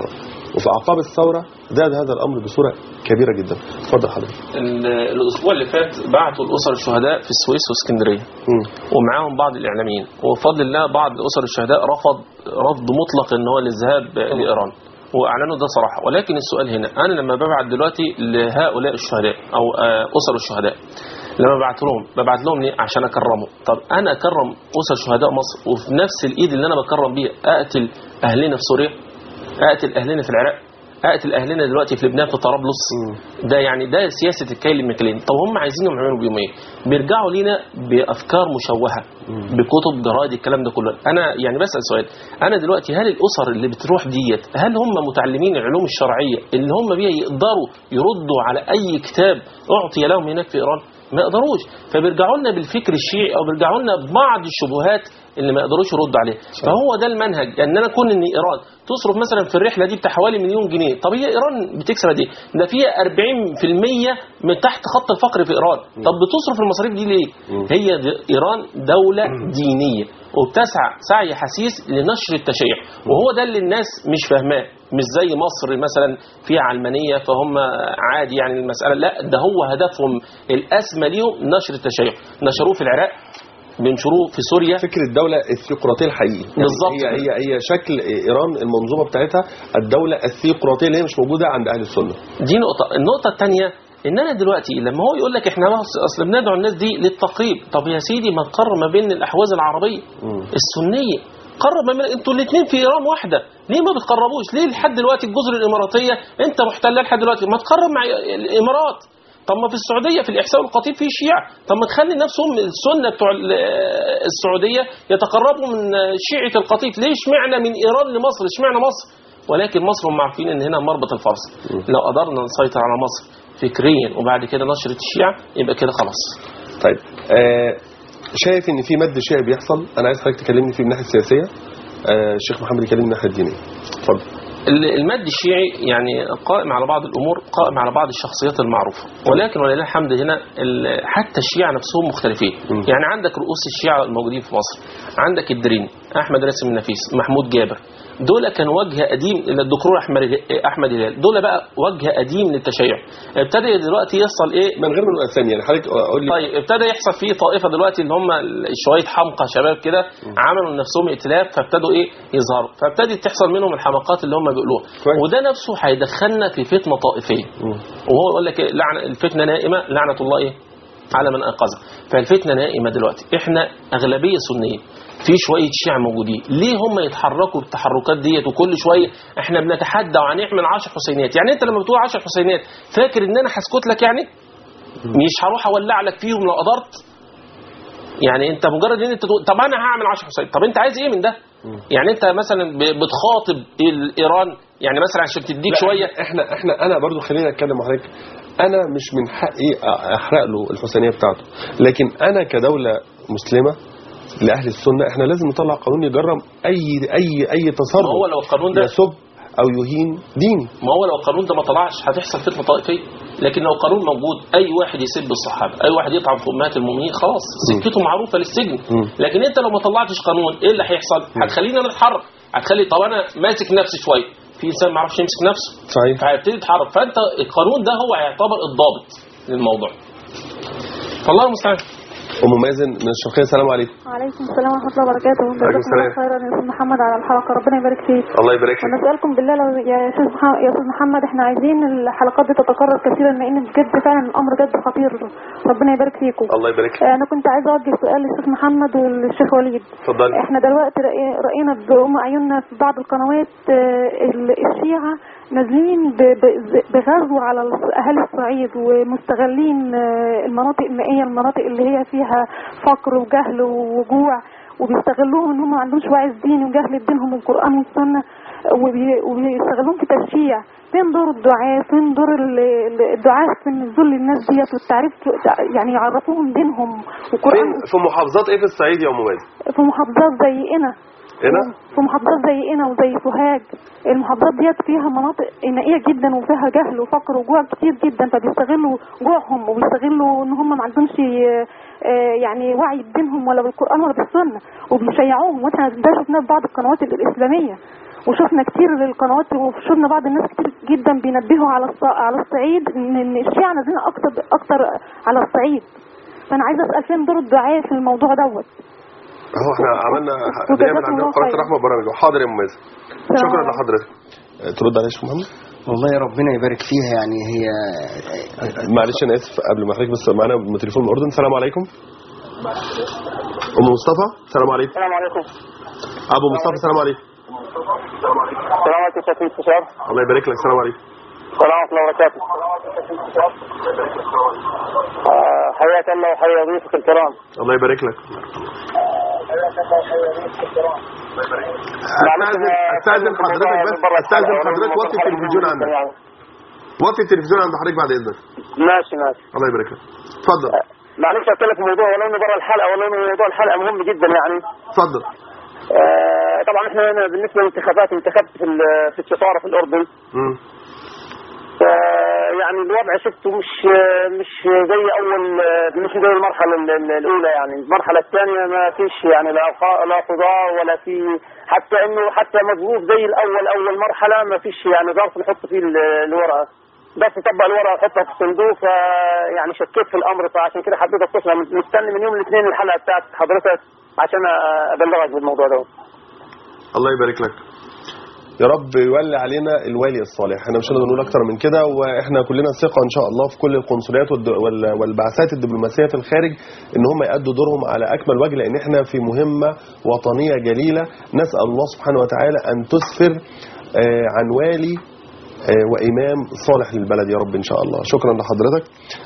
Speaker 1: وفي أعقاب الثورة زاد هذا الأمر بصورة كبيرة جدا. اتفضل حضرتك.
Speaker 3: الأسبوع اللي فات بعتوا الأسر الشهداء في السويس واسكندرية ومعاهم بعض الإعلاميين، وبفضل الله بعض أسر الشهداء رفض رفض مطلق إن هو الذهاب لإيران واعلنوا ده صراحه. ولكن السؤال هنا، انا لما ببعت دلوقتي لهؤلاء الشهداء او اسر الشهداء، لما ببعت لهم ببعت لهم ليه؟ عشان اكرمهم. طب انا اكرم اسر شهداء مصر وفي نفس الايد اللي انا بكرم بيها اقتل اهلنا في سوريا، اقتل اهلنا في العراق، اقتل اهلنا دلوقتي في لبنان في طرابلس؟ ده يعني ده سياسه الكيل المكلين. طب هم عايزينهم يعملوا بيهم ايه؟ بيرجعوا لينا بافكار مشوهه، بكتب جرايد، الكلام ده كله. انا يعني بسال سؤال، انا دلوقتي هل الاسر اللي بتروح ديت هل هم متعلمين العلوم الشرعيه اللي هم بيها يقدروا يردوا على اي كتاب اعطي لهم هناك في ايران؟ ما يقدروش. فبيرجعوا لنا بالفكر الشيعي او بيرجعوا لنا ببعض الشبهات اللي ما يقدروش يردوا عليها. فهو ده المنهج، ان انا اكون ان ايران تصرف مثلا في الرحله دي بتاع حوالي مليون جنيه. طب هي ايران بتكسب دي ده فيها أربعين بالمية من تحت خط الفقر في ايران. طب بتصرف المصاريف دي ليه؟ هي دي ايران دوله دينيه وبتسعى سعي حثيث لنشر التشيع، وهو ده اللي الناس مش فاهماه. مش زي مصر مثلا فيها علمانيه فهم عادي يعني المساله، لا ده هو هدفهم الاسمى ليهم نشر التشيع. نشروه في العراق، بينشروه في سوريا.
Speaker 1: فكر الدولة الثيوقراطية الحقيقي يعني
Speaker 3: بالظبط.
Speaker 1: هي هي هي شكل إيران المنظومة بتاعتها الدولة الثيوقراطية اللي هي مش موجودة عند أهل السنة.
Speaker 3: دي نقطة. النقطة الثانية ان انا دلوقتي لما هو يقول لك احنا اصل بندعو الناس دي للتقريب، طب يا سيدي ما تقرب ما بين الاحواز العربية م. السنية، قرب ما بين انتوا الاثنين في ايران واحده، ليه ما بتقربوش؟ ليه لحد دلوقتي الجزر الاماراتيه انت محتله لحد دلوقتي؟ ما تقرب مع الامارات. طب ما في السعوديه في الاحساء والقطيف في شيعة، طب ما تخلي نفسهم السنه بتوع السعوديه يتقربوا من شيعه القطيف. ليه اشمعنى من ايران لمصر؟ اشمعنى مصر؟ ولكن مصر هم عارفين ان هنا مربط الفرس، لو قدرنا نسيطر على مصر فكريا وبعد كده نشره الشيعة يبقى كده خلاص.
Speaker 1: طيب آه شايف ان في مد شيعي بيحصل، انا عايز حضرتك تكلمني فيه من الناحيه السياسيه، آه الشيخ محمد يكلمني من الناحيه الدينيه. اتفضل.
Speaker 3: المد الشيعي يعني قائم على بعض الامور، قائم على بعض الشخصيات المعروفه، ولكن ولله الحمد هنا حتى الشيعة نفسهم مختلفين. م. يعني عندك رؤوس الشيعة الموجودين في مصر، عندك الدريني، احمد راسم النفيس، محمود جابر، دول كان وجه قديم للدكتور احمد احمد هلال، دول بقى وجه قديم للتشيع. ابتدى دلوقتي يحصل ايه من غير من الثانيه يعني حضرتك قول لي. طيب ابتدى يحصل فيه طائفه دلوقتي اللي هم شويه حمقى شباب كده عملوا لنفسهم ائتلاف، فابتدوا ايه يظهروا، فابتدت تحصل منهم الحماقات اللي هم بيقولوها، وده نفسه هيدخلنا في فتنه طائفيه. م. وهو يقول لك إيه؟ لعنه الفتنه نائمه لعنه الله ايه على من انقذها. فالفتنه نائمه دلوقتي، احنا اغلبيه سنيه، في شويه شيعة موجودين، ليه هم يتحركوا بالتحركات ديت؟ وكل شويه احنا بنتحدى وهنعمل عشر حسينيات. يعني انت لما بتقول عشر حسينيات فاكر ان انا هسكت لك؟ يعني مش هروح اولع لك فيهم لو قدرت. يعني انت مجرد ان انت تقول طب انا هعمل عشر حسينيات، طب انت عايز ايه من ده؟ يعني انت مثلا بتخاطب ايران يعني مثلا عشان تديك شويه.
Speaker 1: احنا احنا انا برضو خلينا اتكلم مع حضرتك، انا مش من حقي احرق له الحسينيه بتاعته، لكن انا كدوله مسلمه لأهل السنة احنا لازم نطلع قانون يجرم اي اي اي تصرف
Speaker 3: ما هو لو القانون ده
Speaker 1: يسب او يهين ديني.
Speaker 3: ما هو لو القانون ده ما طلعش هتحصل فتنه طائفيه. لكن لو القانون موجود اي واحد يسب الصحابه، اي واحد يطعن في امهات المؤمنين، خلاص سكته معروفه للسجن. م. لكن انت لو ما طلعتش قانون ايه اللي هيحصل؟ هتخلينا نتحرك، هتخلي طب انا ماسك نفسي شويه، في انسان ما يعرفش يمسك نفسه
Speaker 1: صحيح،
Speaker 3: فهيبتدي يتحرك. فانت القانون ده هو هيعتبر الضابط للموضوع. فالله المستعان.
Speaker 1: ام مازن من الشرقيه، السلام عليكم.
Speaker 10: وعليكم السلام ورحمه الله وبركاته. جزاكم الله خيرا يا استاذ محمد على الحلقه، ربنا يبارك فيك.
Speaker 1: الله يبارك فيك.
Speaker 10: ونسالكم بالله لو يا استاذ محمد يا استاذ محمد احنا عايزين الحلقات دي تتكرر كثيرا، لان بجد فعلا الامر جد خطير. ربنا يبارك فيكم.
Speaker 1: الله يبارك فيك.
Speaker 10: انا كنت عايزه اوجه سؤال للاستاذ محمد والشيخ وليد.
Speaker 1: اتفضل.
Speaker 10: احنا دلوقتي راينا بأم عيوننا في بعض القنوات الشيعة نازلين بغزو على اهالي الصعيد، ومستغلين المناطق المائيه، المناطق اللي هي فيها فقر وجهل وجوع، وبيستغلوهم ان هم ما عندهمش وعي ديني وجهل بدينهم والقران والسنه، وبيستغلوهم في تشييع. فين دور الدعاة؟ فين دور الدعاة في النزول للناس ديت والتعريف، يعني يعرفوهم دينهم وقران؟
Speaker 1: في محافظات ايه في الصعيد يا ام مازن؟
Speaker 10: في محافظات زي هنا
Speaker 1: هنا
Speaker 10: في محافظات زي هنا وزي سوهاج. المحافظات ديت فيها مناطق نائيه جدا وفيها جهل وفقر وجوع كتير جدا، فبيستغلوا جوعهم وبيستغلوا ان هم ما عندهمش يعني وعي بدينهم ولا بالقران ولا بالسنه، وبيشيعوهم. واحنا ده شفناه في بعض القنوات الاسلاميه. وشفنا كتير القنوات وشفنا بعض الناس كتير جدا بينبهوا على على الصعيد ان الشيعة نازلين اكتر اكتر على الصعيد. فانا عايزه اسال فين دور الدعاء في الموضوع دوت.
Speaker 1: اهو احنا عملنا بنعمل عندنا قناه الرحمه برامج. حاضر يا مميز، شكرا لحضرتك. ترد عليا يا شيخ محمد؟
Speaker 2: والله ربنا يبارك فيها. يعني هي
Speaker 1: معلش انا اسف قبل ما احرج، بس معانا تليفون من الاردن. السلام عليكم. ام مصطفى السلام عليكم.
Speaker 11: السلام عليكم.
Speaker 1: ابو مصطفى السلام عليكم.
Speaker 11: السلام عليكم شيخ مستشار.
Speaker 1: الله يبارك لك. السلام عليكم.
Speaker 11: ورحمة الله وبركاته. آه حياك الله وحيا ضيوفك الكرام.
Speaker 1: الله يبارك لك. استاذن حضرتك بس استاذن حضرتك وطي التلفزيون عندك. وطي التلفزيون عند حضرتك بعد اذنك.
Speaker 11: ماشي ماشي.
Speaker 1: الله يبارك لك. اتفضل.
Speaker 11: معلش اتكلم في موضوع ولو انه برا الحلقه ولو انه موضوع الحلقه مهم جدا يعني.
Speaker 1: اتفضل.
Speaker 11: آه طبعا احنا هنا بالنسبه للانتخابات انتخبت في في السفاره في الاردن.
Speaker 1: امم
Speaker 11: يعني الوضع شفته مش مش زي اول مش زي المرحله الاولى. يعني المرحله الثانيه ما فيش يعني لا لا قضاء ولا في حتى انه حتى مظروف زي الاول. اول مرحله ما فيش يعني ظرف نحط فيه الورقه، بس نطبق الورقه ونحطها في الصندوق. فيعني شكيت في الامر، فعشان كده حبيت اتصل. مستني من يوم الاثنين الحلقه بتاعت حضرتك عشان ابلغك بالموضوع ده.
Speaker 1: الله يبارك لك. يا رب يولي علينا الوالي الصالح. احنا مش هنقدر نقول اكتر من كده، واحنا كلنا ثقه ان شاء الله في كل القنصليات والبعثات الدبلوماسيه في الخارج ان هم يأدوا دورهم على اكمل وجه، لان احنا في مهمه وطنيه جليله. نسال الله سبحانه وتعالى ان تسفر عن والي وامام صالح للبلد يا رب ان شاء الله. شكرا لحضرتك.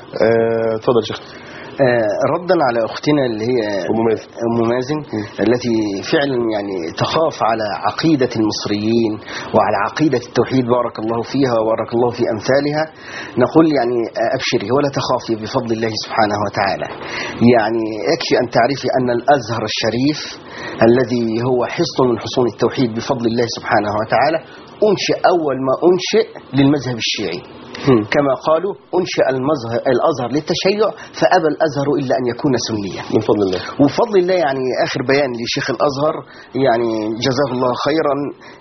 Speaker 1: اتفضل يا شيخ.
Speaker 2: آه ردا على اختنا اللي هي ام مازن التي فعلا يعني تخاف على عقيده المصريين وعلى عقيده التوحيد، بارك الله فيها وبارك الله في امثالها. نقول يعني ابشري ولا تخافي بفضل الله سبحانه وتعالى. يعني يكفي ان تعرفي ان الازهر الشريف الذي هو حصن من حصون التوحيد بفضل الله سبحانه وتعالى انشئ اول ما انشئ للمذهب الشيعي. كما قالوا انشئ الازهر للتشيع فابى الازهر الا ان يكون سنيا.
Speaker 1: من فضل الله.
Speaker 2: وفضل الله يعني اخر بيان لشيخ الازهر يعني جزاه الله خيرا،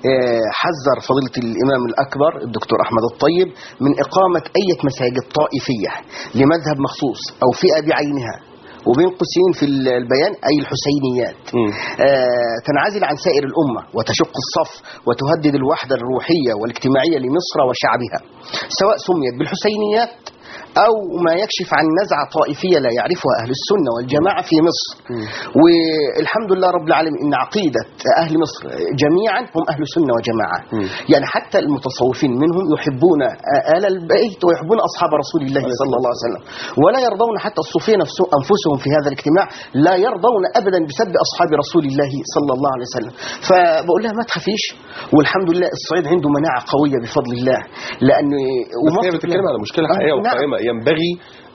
Speaker 2: حذر فضيله الامام الاكبر الدكتور احمد الطيب من اقامه اي مساجد طائفيه لمذهب مخصوص او فئه بعينها، وبين قوسين في البيان أي الحسينيات، آه تنعزل عن سائر الأمة وتشق الصف وتهدد الوحدة الروحية والاجتماعية لمصر وشعبها، سواء سميت بالحسينيات أو ما يكشف عن نزعة طائفية لا يعرفها أهل السنة والجماعة في مصر. م. والحمد لله رب العالمين إن عقيدة أهل مصر جميعا هم أهل سنة وجماعة. م. يعني حتى المتصوفين منهم يحبون آل البيت ويحبون أصحاب رسول الله صلى الله عليه وسلم، ولا يرضون حتى الصوفية أنفسهم في هذا الاجتماع لا يرضون أبدا بسب أصحاب رسول الله صلى الله عليه وسلم. فبقول لها ما تخافيش، والحمد لله الصعيد عنده مناعة قوية بفضل الله، لأن
Speaker 1: ومصر بتتكلم على مشكلة حقيقية وقائمة ينبغي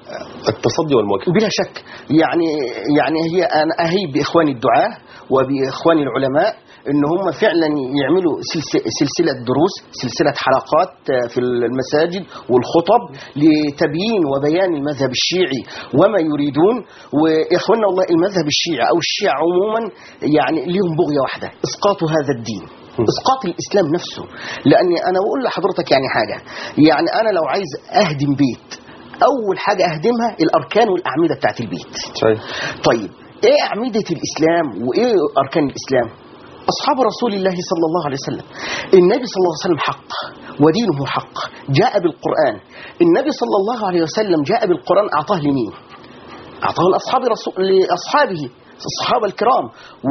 Speaker 1: التصدي والمواجهة
Speaker 2: بلا شك. يعني يعني هي أنا أهيب بإخواني الدعاة وبإخواني العلماء إن هم فعلا يعملوا سلسلة دروس، سلسلة حلقات في المساجد والخطب لتبيين وبيان المذهب الشيعي وما يريدون. وإخواننا والله المذهب الشيعي أو الشيعة عموما يعني لهم بغية واحدة، إسقاط هذا الدين، إسقاط الإسلام نفسه. لأني أنا أقول لحضرتك يعني حاجة، يعني أنا لو عايز أهدم بيت أول حاجة أهدمها الأركان والأعمدة بتاعت البيت.
Speaker 1: صحيح.
Speaker 2: طيب إيه أعمدة الإسلام وإيه أركان الإسلام؟ أصحاب رسول الله صلى الله عليه وسلم. النبي صلى الله عليه وسلم حق ودينه حق، جاء بالقرآن. النبي صلى الله عليه وسلم جاء بالقرآن أعطاه لمين؟ أعطاه لأصحاب رسول لأصحابه الصحابة الكرام،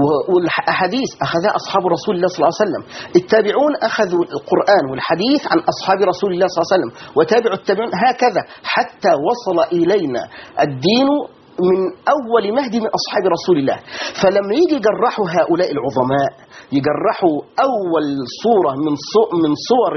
Speaker 2: والأحاديث أخذها أصحاب رسول الله صلى الله عليه وسلم. التابعون أخذوا القرآن والحديث عن أصحاب رسول الله صلى الله عليه وسلم، وتابعوا التابعون هكذا حتى وصل إلينا الدين من أول مهدي من أصحاب رسول الله. فلما يجي يجرحوا هؤلاء العظماء، يجرحوا أول صورة من من صور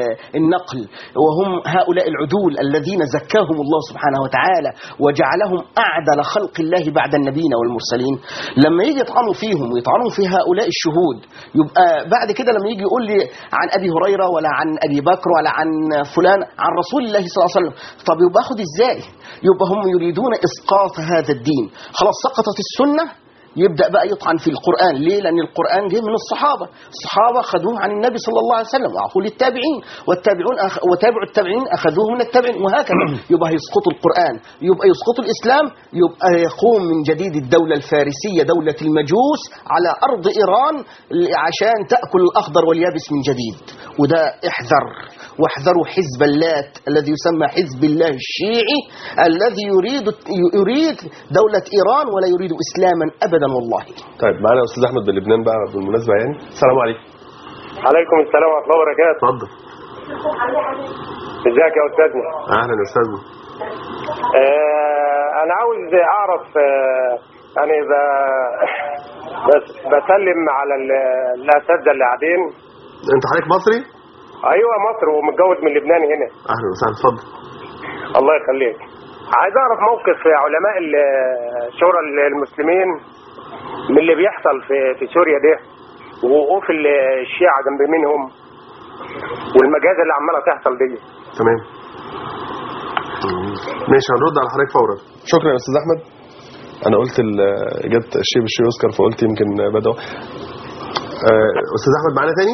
Speaker 2: النقل، وهم هؤلاء العدول الذين زكاهم الله سبحانه وتعالى وجعلهم أعدل خلق الله بعد النبيين والمرسلين. لما يجي يطعنوا فيهم ويطعنوا في هؤلاء الشهود، يبقى بعد كده لما يجي يقول لي عن أبي هريرة ولا عن أبي بكر ولا عن فلان عن رسول الله صلى الله عليه وسلم، طب يبقى أخذ إزاي؟ يبقى هم يريدون إسقاط هذا الدين. خلاص سقطت السنة، يبدأ بقى يطعن في القرآن. ليه؟ لأن القرآن جه من الصحابة، الصحابة أخذوه عن النبي صلى الله عليه وسلم وأعطوه للتابعين، والتابعون أخ... وتابعوا التابعين أخذوه من التابعين، وهكذا. يبقى يسقطوا القرآن، يبقى يسقطوا الإسلام، يبقى يقوم من جديد الدولة الفارسية دولة المجوس على أرض إيران عشان تأكل الأخضر واليابس من جديد. وده احذر واحذروا حزب اللات الذي يسمى حزب الله الشيعي الذي يريد يريد دولة إيران ولا يريد إسلاما أبدا والله.
Speaker 1: طيب معنا أستاذ أحمد باللبنان بقى بالمناسبة يعني. السلام عليكم.
Speaker 12: عليكم السلام ورحمة الله وبركاته.
Speaker 1: اتفضل.
Speaker 12: ازيك يا أستاذنا؟
Speaker 1: أهلا يا أستاذنا.
Speaker 12: آه أنا عاوز أعرف آه يعني بس بسلم على الأساتذة اللي قاعدين.
Speaker 1: أنت حضرتك مصري؟
Speaker 12: ايوه مصر ومتجوز من لبنان هنا.
Speaker 1: اهلا وسهلا اتفضل.
Speaker 12: الله يخليك. عايز اعرف موقف علماء شورى المسلمين من اللي بيحصل في في سوريا ده، ووقوف الشيعة جنب منهم والمجازر اللي عماله تحصل دي.
Speaker 1: تمام ماشي هنرد على حضرتك فورا. شكرا يا استاذ احمد. انا قلت جت الشيء بالشيء يذكر فقلت يمكن بدأوا. استاذ احمد معانا تاني؟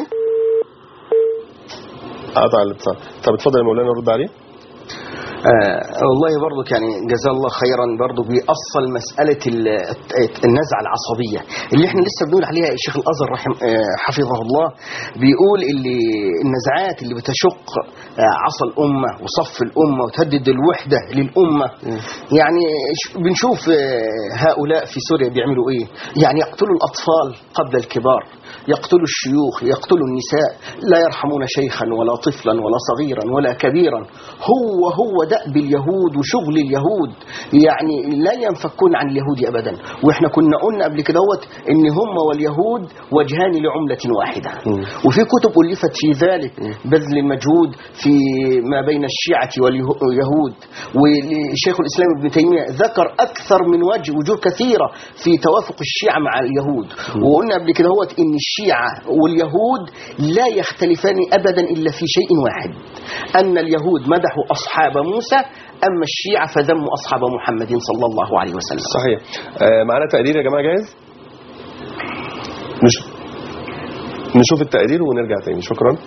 Speaker 1: قطع الاتصال. طب اتفضل يا مولانا رد عليه.
Speaker 2: آه والله برضك يعني جزاه الله خيرا برضك بيأصل مسألة النزعة العصبية اللي احنا لسه بنقول عليها. الشيخ الأزهر رحم آه حفظه الله بيقول اللي النزعات اللي بتشق آه عصا الأمة وصف الأمة وتهدد الوحدة للأمة. م. يعني بنشوف آه هؤلاء في سوريا بيعملوا ايه؟ يعني يقتلوا الأطفال قبل الكبار، يقتلوا الشيوخ، يقتلوا النساء، لا يرحمون شيخا ولا طفلا ولا صغيرا ولا كبيرا. هو هو دأب اليهود وشغل اليهود، يعني لا ينفكون عن اليهود أبدا. وإحنا كنا قلنا قبل كده ان هم واليهود وجهان لعملة واحدة. م. وفي كتب ألفت في ذلك بذل المجهود في ما بين الشيعة واليهود. وشيخ الإسلام ابن تيمية ذكر أكثر من وجه وجوه كثيرة في توافق الشيعة مع اليهود. م. وقلنا قبل كده ان الشيعة واليهود لا يختلفان أبدا إلا في شيء واحد، أن اليهود مدحوا أصحاب موسى، أما الشيعة فذموا أصحاب محمد صلى الله عليه وسلم.
Speaker 1: صحيح. آه معنا تقرير يا جماعة جاهز؟ نشوف نشوف التقرير ونرجع تاني. شكرا.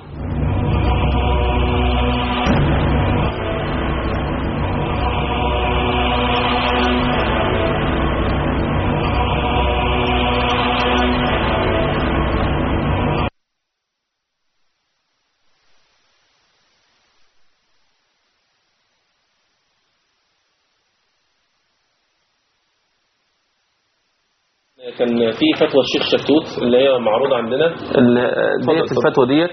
Speaker 3: كان في فتوى الشيخ شلتوت اللي هي معروضة عندنا. ديت الفتوى ديت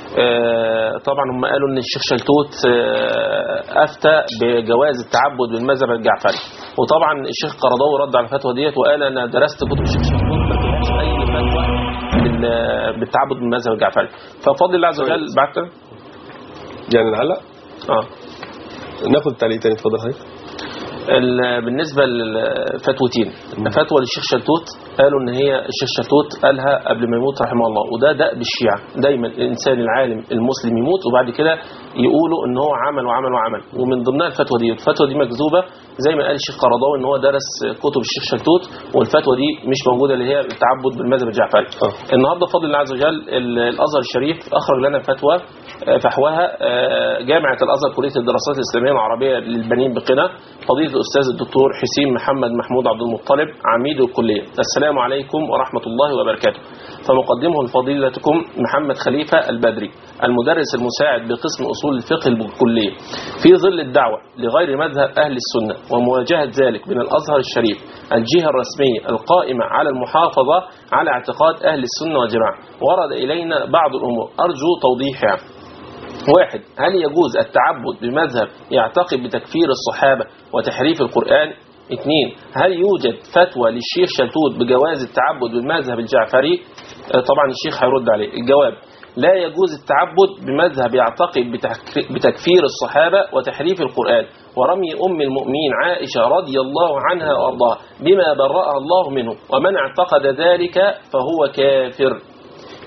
Speaker 3: طبعا هم قالوا ان الشيخ شلتوت افتى بجواز التعبد بالمذهب الجعفري، وطبعا الشيخ قرضاوي رد على الفتوى ديت وقال انا درست كتب الشيخ شلتوت ما فيهاش اي فتوى بالتعبد بالمذهب الجعفري. ففضل الله عز وجل بعت
Speaker 1: يعني نعلق
Speaker 3: اه
Speaker 1: ناخد التعليق تاني. اتفضل حضرتك.
Speaker 3: بالنسبة للفتوتين، فتوى للشيخ شلتوت قالوا ان هي الشيخ شلتوت قالها قبل ما يموت رحمه الله، وده دأب بالشيعة. دايما الانسان العالم المسلم يموت وبعد كده يقولوا ان هو عمل وعمل وعمل، ومن ضمنها الفتوى دي. الفتوى دي مكذوبة زي ما قال الشيخ قرضاوي ان هو درس كتب الشيخ شلتوت، والفتوى دي مش موجودة اللي هي التعبد بالمذهب الجعفري. أوه. النهارده بفضل الله عز وجل الازهر الشريف اخرج لنا فتوى فحواها جامعة الازهر كلية الدراسات الاسلامية العربية للبنين بقنا، فضيلة الأستاذ الدكتور حسين محمد محمود عبد المطلب عميد الكلية. السلام عليكم ورحمة الله وبركاته. فمقدمه لفضيلتكم محمد خليفة البدري المدرس المساعد بقسم أصول الفقه بالكلية، في ظل الدعوة لغير مذهب أهل السنة ومواجهة ذلك من الأزهر الشريف الجهة الرسمية القائمة على المحافظة على اعتقاد أهل السنة والجماعة، ورد إلينا بعض الأمور أرجو توضيحها. واحد، هل يجوز التعبد بمذهب يعتقد بتكفير الصحابة وتحريف القرآن؟ اثنين، هل يوجد فتوى للشيخ شلتوت بجواز التعبد بالمذهب الجعفري؟ طبعا الشيخ هيرد عليه. الجواب، لا يجوز التعبد بمذهب يعتقد بتكفير الصحابة وتحريف القرآن ورمي أم المؤمنين عائشة رضي الله عنها وأرضاها بما برأها الله منه، ومن اعتقد ذلك فهو كافر.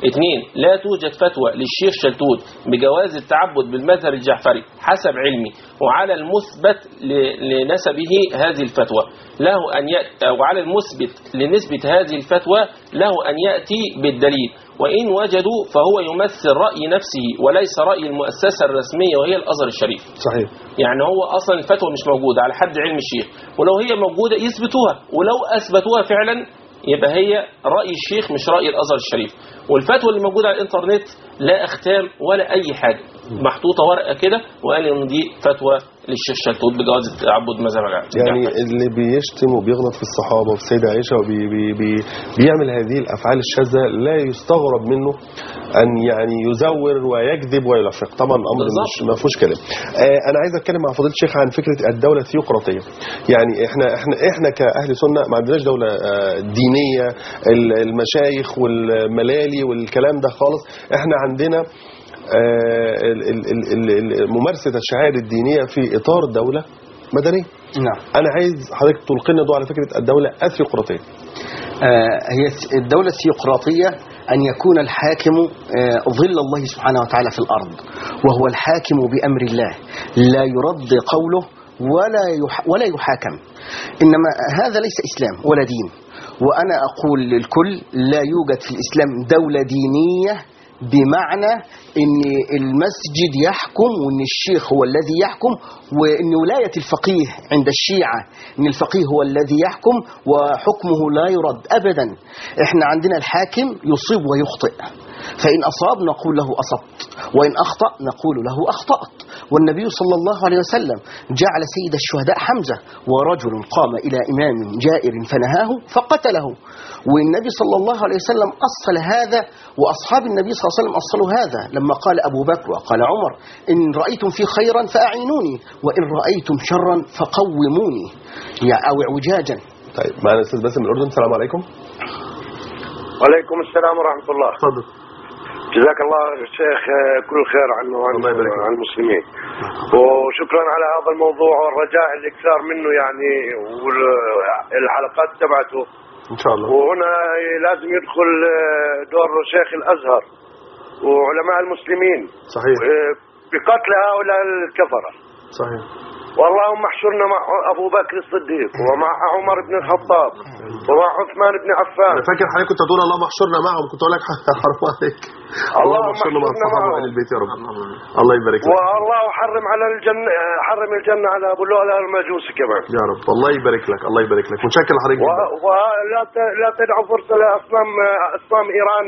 Speaker 3: اثنين، لا توجد فتوى للشيخ شلتوت بجواز التعبد بالمذهب الجعفري حسب علمي، وعلى المثبت لنسبه هذه الفتوى له أن يأتي، أو على المثبت لنسبة هذه الفتوى له أن يأتي بالدليل، وإن وجدوا فهو يمثل رأي نفسه وليس رأي المؤسسة الرسمية وهي الأزهر الشريف.
Speaker 1: صحيح.
Speaker 3: يعني هو أصلا الفتوى مش موجودة على حد علم الشيخ، ولو هي موجودة يثبتوها، ولو أثبتوها فعلا يبقى هي رأي الشيخ مش رأي الأزهر الشريف. والفتوى اللي موجودة على الإنترنت لا أختام ولا أي حاجة، محطوطة ورقة كده وقال إن دي فتوى للشيخ شلتوت بجواز التعبد مذهب الجعفري.
Speaker 1: يعني اللي بيشتم وبيغلط في الصحابة وفي السيدة عائشة وبيعمل هذه الأفعال الشاذة لا يستغرب منه أن يعني يزور ويكذب ويلفق. طبعا أمر مش ما فيهوش كلام. آه أنا عايز أتكلم مع فضيلة الشيخ عن فكرة الدولة الثيوقراطية. يعني إحنا إحنا إحنا كأهل سنة ما عندناش دولة آه دينية المشايخ والملالي والكلام ده خالص. إحنا عندنا ممارسة الشعائر الدينية في إطار دولة مدنية.
Speaker 2: نعم.
Speaker 1: أنا عايز حضرتك تلقينا ضوء على فكرة الدولة الثيوقراطية.
Speaker 2: آه هي الدولة الثيوقراطية أن يكون الحاكم آه ظل الله سبحانه وتعالى في الأرض، وهو الحاكم بأمر الله، لا يرد قوله ولا ولا يحاكم. إنما هذا ليس إسلام ولا دين. وأنا أقول للكل لا يوجد في الإسلام دولة دينية بمعنى ان المسجد يحكم وان الشيخ هو الذي يحكم، وان ولاية الفقيه عند الشيعة ان الفقيه هو الذي يحكم وحكمه لا يرد ابدا. احنا عندنا الحاكم يصيب ويخطئ، فإن أصاب نقول له أصبت، وإن أخطأ نقول له أخطأت. والنبي صلى الله عليه وسلم جعل سيد الشهداء حمزة، ورجل قام إلى إمام جائر فنهاه فقتله. والنبي صلى الله عليه وسلم أصل هذا، وأصحاب النبي صلى الله عليه وسلم أصلوا هذا لما قال أبو بكر وقال عمر: إن رأيتم في خيرا فأعينوني، وإن رأيتم شرا فقوموني، أو اعوجاجا.
Speaker 1: طيب معنا الأستاذ باسم من الأردن. السلام عليكم.
Speaker 13: وعليكم السلام ورحمة الله.
Speaker 1: تفضل.
Speaker 13: جزاك الله الشيخ كل خير عنه وعن المسلمين، وشكرا على هذا الموضوع، والرجاء الاكثار منه يعني، والحلقات تبعته
Speaker 1: ان شاء الله.
Speaker 13: وهنا لازم يدخل دور شيخ الازهر وعلماء المسلمين.
Speaker 1: صحيح.
Speaker 13: بقتل هؤلاء الكفرة.
Speaker 1: صحيح.
Speaker 13: واللهم احشرنا مع ابو بكر الصديق ومع عمر بن الخطاب ومع عثمان بن عفان.
Speaker 1: انا فاكر حضرتك كنت هتقول اللهم احشرنا معهم، كنت اقول لك حرام عليك. اللهم احشرنا مع الصحابه واهل البيت يا رب. الله يبارك لك.
Speaker 13: والله حرم على الجنه، حرم الجنه على ابو لؤلؤ المجوسي كمان
Speaker 1: يا رب. الله يبارك لك. الله يبارك لك. متشكر لحضرتك جدا.
Speaker 13: ولا لا تدعوا فرصه لاصنام اصنام ايران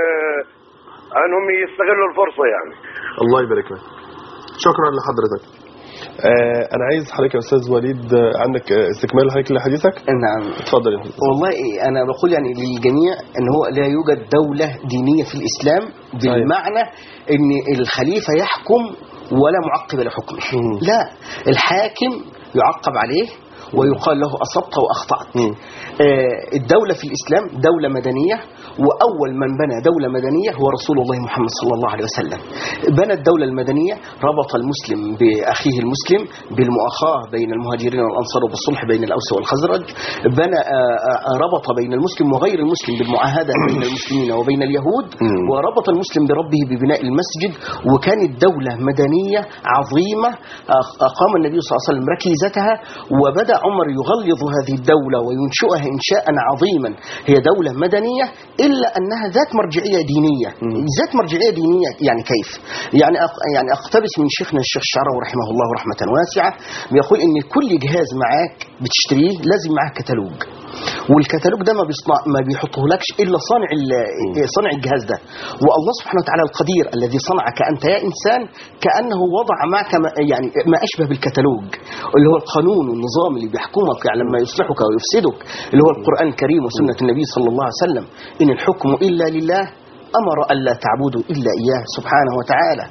Speaker 13: انهم يستغلوا الفرصه يعني.
Speaker 1: الله يبارك لك. شكرا لحضرتك. آه انا عايز حضرتك يا استاذ وليد عندك استكمال حضرتك لحديثك.
Speaker 2: نعم
Speaker 1: اتفضل.
Speaker 2: والله انا بقول يعني للجميع ان هو لا يوجد دولة دينية في الاسلام بالمعنى ان الخليفة يحكم ولا معقب لحكمه. لا، الحاكم يعقب عليه ويقال له أصبت وأخطأت. آه الدولة في الإسلام دولة مدنية، وأول من بنى دولة مدنية هو رسول الله محمد صلى الله عليه وسلم. بنى الدولة المدنية، ربط المسلم بأخيه المسلم بالمؤاخاة بين المهاجرين والأنصار وبالصلح بين الأوس والخزرج. بنى آه آه ربط بين المسلم وغير المسلم بالمعاهدة بين المسلمين وبين اليهود، وربط المسلم بربه ببناء المسجد. وكانت دولة مدنية عظيمة أقام النبي صلى الله عليه وسلم ركيزتها، وبدأ عمر يغلظ هذه الدولة وينشئها إنشاء عظيما. هي دولة مدنية إلا أنها ذات مرجعية دينية. ذات مرجعية دينية يعني كيف؟ يعني يعني أقتبس من شيخنا الشيخ الشعراوي رحمه الله رحمة واسعة، بيقول إن كل جهاز معاك بتشتريه لازم معاك كتالوج، والكتالوج ده ما بيصنع ما بيحطه لكش إلا صانع صانع الجهاز ده. والله سبحانه وتعالى القدير الذي صنعك أنت يا إنسان كأنه وضع معك ما يعني ما أشبه بالكتالوج، اللي هو القانون والنظام اللي بيحكمك يعني لما يصلحك ويفسدك، اللي هو القرآن الكريم وسنة النبي صلى الله عليه وسلم. إن الحكم إلا لله أمر ألا تعبدوا إلا إياه سبحانه وتعالى.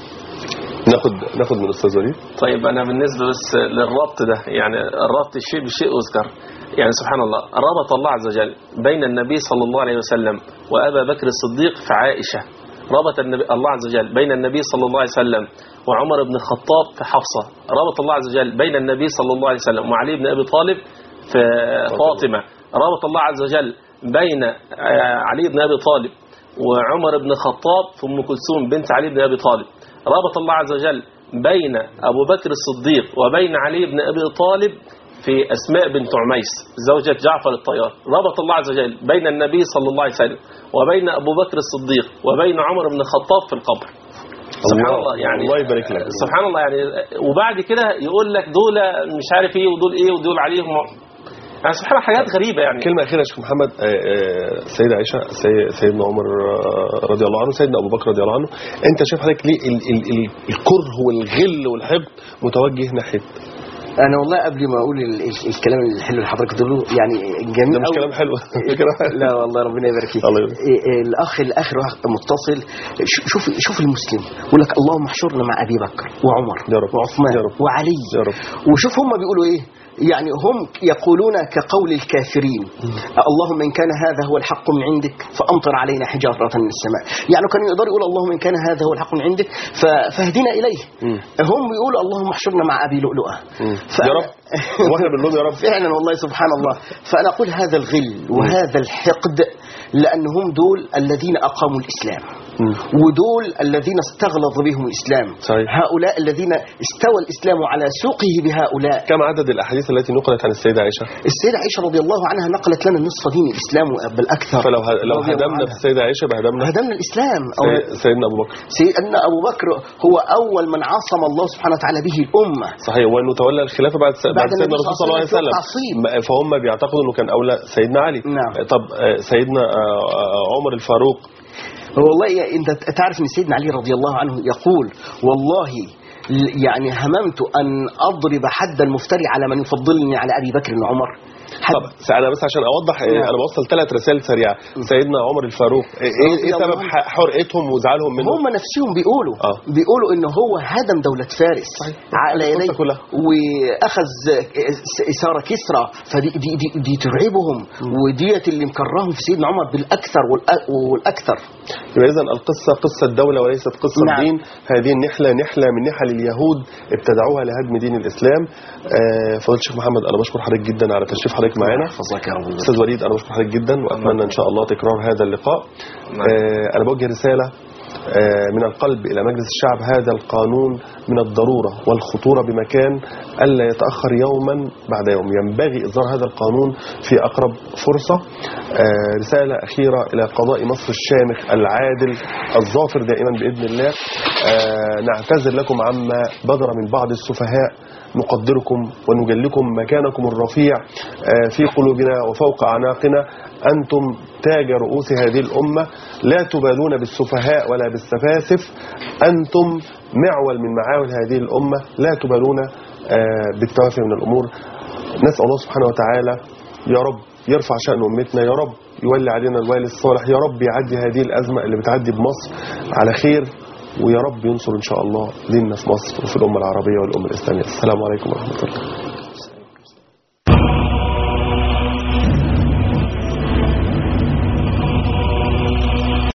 Speaker 1: ناخد ناخد من الأستاذ وليد.
Speaker 3: طيب أنا بالنسبة بس للربط ده، يعني الربط الشيء بشيء أذكر، يعني سبحان الله ربط الله عز وجل بين النبي صلى الله عليه وسلم وأبا بكر الصديق في عائشة، ربط النبي الله عز وجل بين النبي صلى الله عليه وسلم وعمر بن الخطاب في حفصة، ربط الله عز وجل بين النبي صلى الله عليه وسلم وعلي بن أبي طالب في فاطمة، ربط الله عز وجل بين علي بن أبي طالب وعمر بن الخطاب ثم أم كلثوم بنت علي بن أبي طالب. ربط الله عز وجل بين أبو بكر الصديق وبين علي بن أبي طالب في أسماء بنت عميس زوجة جعفر الطيار. ربط الله عز وجل بين النبي صلى الله عليه وسلم وبين أبو بكر الصديق وبين عمر بن الخطاب في القبر. سبحان الله يعني
Speaker 1: الله يبارك لك.
Speaker 3: سبحان الله يعني. وبعد كده يقول لك دول مش عارف ايه ودول ايه ودول عليهم يعني سبحان الله حاجات غريبة يعني.
Speaker 1: كلمة أخيرة يا شيخ محمد. سيدة عائشة سيدنا عمر رضي الله عنه سيدنا أبو بكر رضي الله عنه، أنت شايف حضرتك ليه ال ال ال الكره والغل والحقد متوجه ناحية؟
Speaker 2: انا والله قبل ما اقول ال ال الكلام الحلو اللي حضرتك بتقوله يعني جميل.
Speaker 1: ده مش كلام حلو.
Speaker 2: لا والله ربنا يبارك فيك. الاخ الاخر متصل. شوف شوف المسلم يقول لك اللهم احشرنا مع ابي بكر وعمر وعثمان وعلي. وشوف هم بيقولوا ايه يعني. هم يقولون كقول الكافرين اللهم إن كان هذا هو الحق من عندك فأمطر علينا حجارة من السماء. يعني كانوا يقدروا يقولوا اللهم إن كان هذا هو الحق من عندك فاهدنا إليه. م. هم يقولوا اللهم احشرنا مع أبي لؤلؤة.
Speaker 1: يا رب واحنا بنقول يا رب
Speaker 2: فعلا والله سبحان الله. فأنا أقول هذا الغل وهذا الحقد لأنهم دول الذين أقاموا الإسلام م. ودول الذين استغلظ بهم الإسلام.
Speaker 1: صحيح.
Speaker 2: هؤلاء الذين استوى الإسلام على سوقه بهؤلاء.
Speaker 1: كم عدد الأحاديث التي نقلت عن السيدة عائشة؟
Speaker 2: السيدة عائشة رضي الله عنها نقلت لنا نصف دين الإسلام بالأكثر.
Speaker 1: فلو ه... لو هدمنا في السيدة عائشة بهدمنا
Speaker 2: هدمنا الإسلام.
Speaker 1: سي... سيدنا أبو بكر
Speaker 2: سيدنا أبو بكر هو أول من عصم الله سبحانه وتعالى به الأمة.
Speaker 1: صحيح. وأنه تولى الخلافة بعد, س... بعد سيدنا الرسول صلى الله عليه وسلم. فهم بيعتقدوا أنه كان أولى سيدنا علي.
Speaker 2: نعم.
Speaker 1: طب سيدنا عمر الفاروق
Speaker 2: والله انت تعرف ان سيدنا علي رضي الله عنه يقول والله يعني هممت ان اضرب حد المفتري على من يفضلني على ابي بكر وعمر.
Speaker 1: طب انا بس عشان اوضح يعني انا بوصل ثلاث رسائل سريعه. سيدنا عمر الفاروق ايه, إيه سبب حرقتهم وزعلهم منه؟
Speaker 2: هم نفسهم بيقولوا آه. بيقولوا ان هو هدم دوله فارس على يديه واخذ اثار كسرى فدي دي, دي, دي ترعبهم وديت اللي مكرههم في سيدنا عمر بالاكثر والاكثر.
Speaker 1: يبقى اذا القصه قصه دوله وليست قصه نعم. دين. هذه النحله نحله من نحل اليهود ابتدعوها لهدم دين الاسلام. آه فضيله الشيخ محمد انا بشكر حضرتك جدا على تشريف حضرتك معانا. استاذ وليد انا بشكر حضرتك جدا واتمنى ان شاء الله تكرار هذا اللقاء. آه انا بوجه رساله آه من القلب الى مجلس الشعب. هذا القانون من الضروره والخطوره بمكان الا يتاخر يوما بعد يوم. ينبغي اصدار هذا القانون في اقرب فرصه. آه رساله اخيره الى قضاء مصر الشامخ العادل الظافر دائما باذن الله. آه نعتذر لكم عما بدر من بعض السفهاء. نقدركم ونجلكم مكانكم الرفيع في قلوبنا وفوق أعناقنا. أنتم تاج رؤوس هذه الأمة. لا تبالون بالسفهاء ولا بالسفاسف. أنتم معول من معاول هذه الأمة. لا تبالون بالتوافه من الأمور. نسأل الله سبحانه وتعالى يا رب يرفع شأن أمتنا. يا رب يولي علينا الوالي الصالح. يا رب يعدي هذه الأزمة اللي بتعدي بمصر على خير. ويا رب ينصر إن شاء الله ديننا في مصر وفي الأمة العربية والأمة الإسلامية. السلام عليكم ورحمة الله.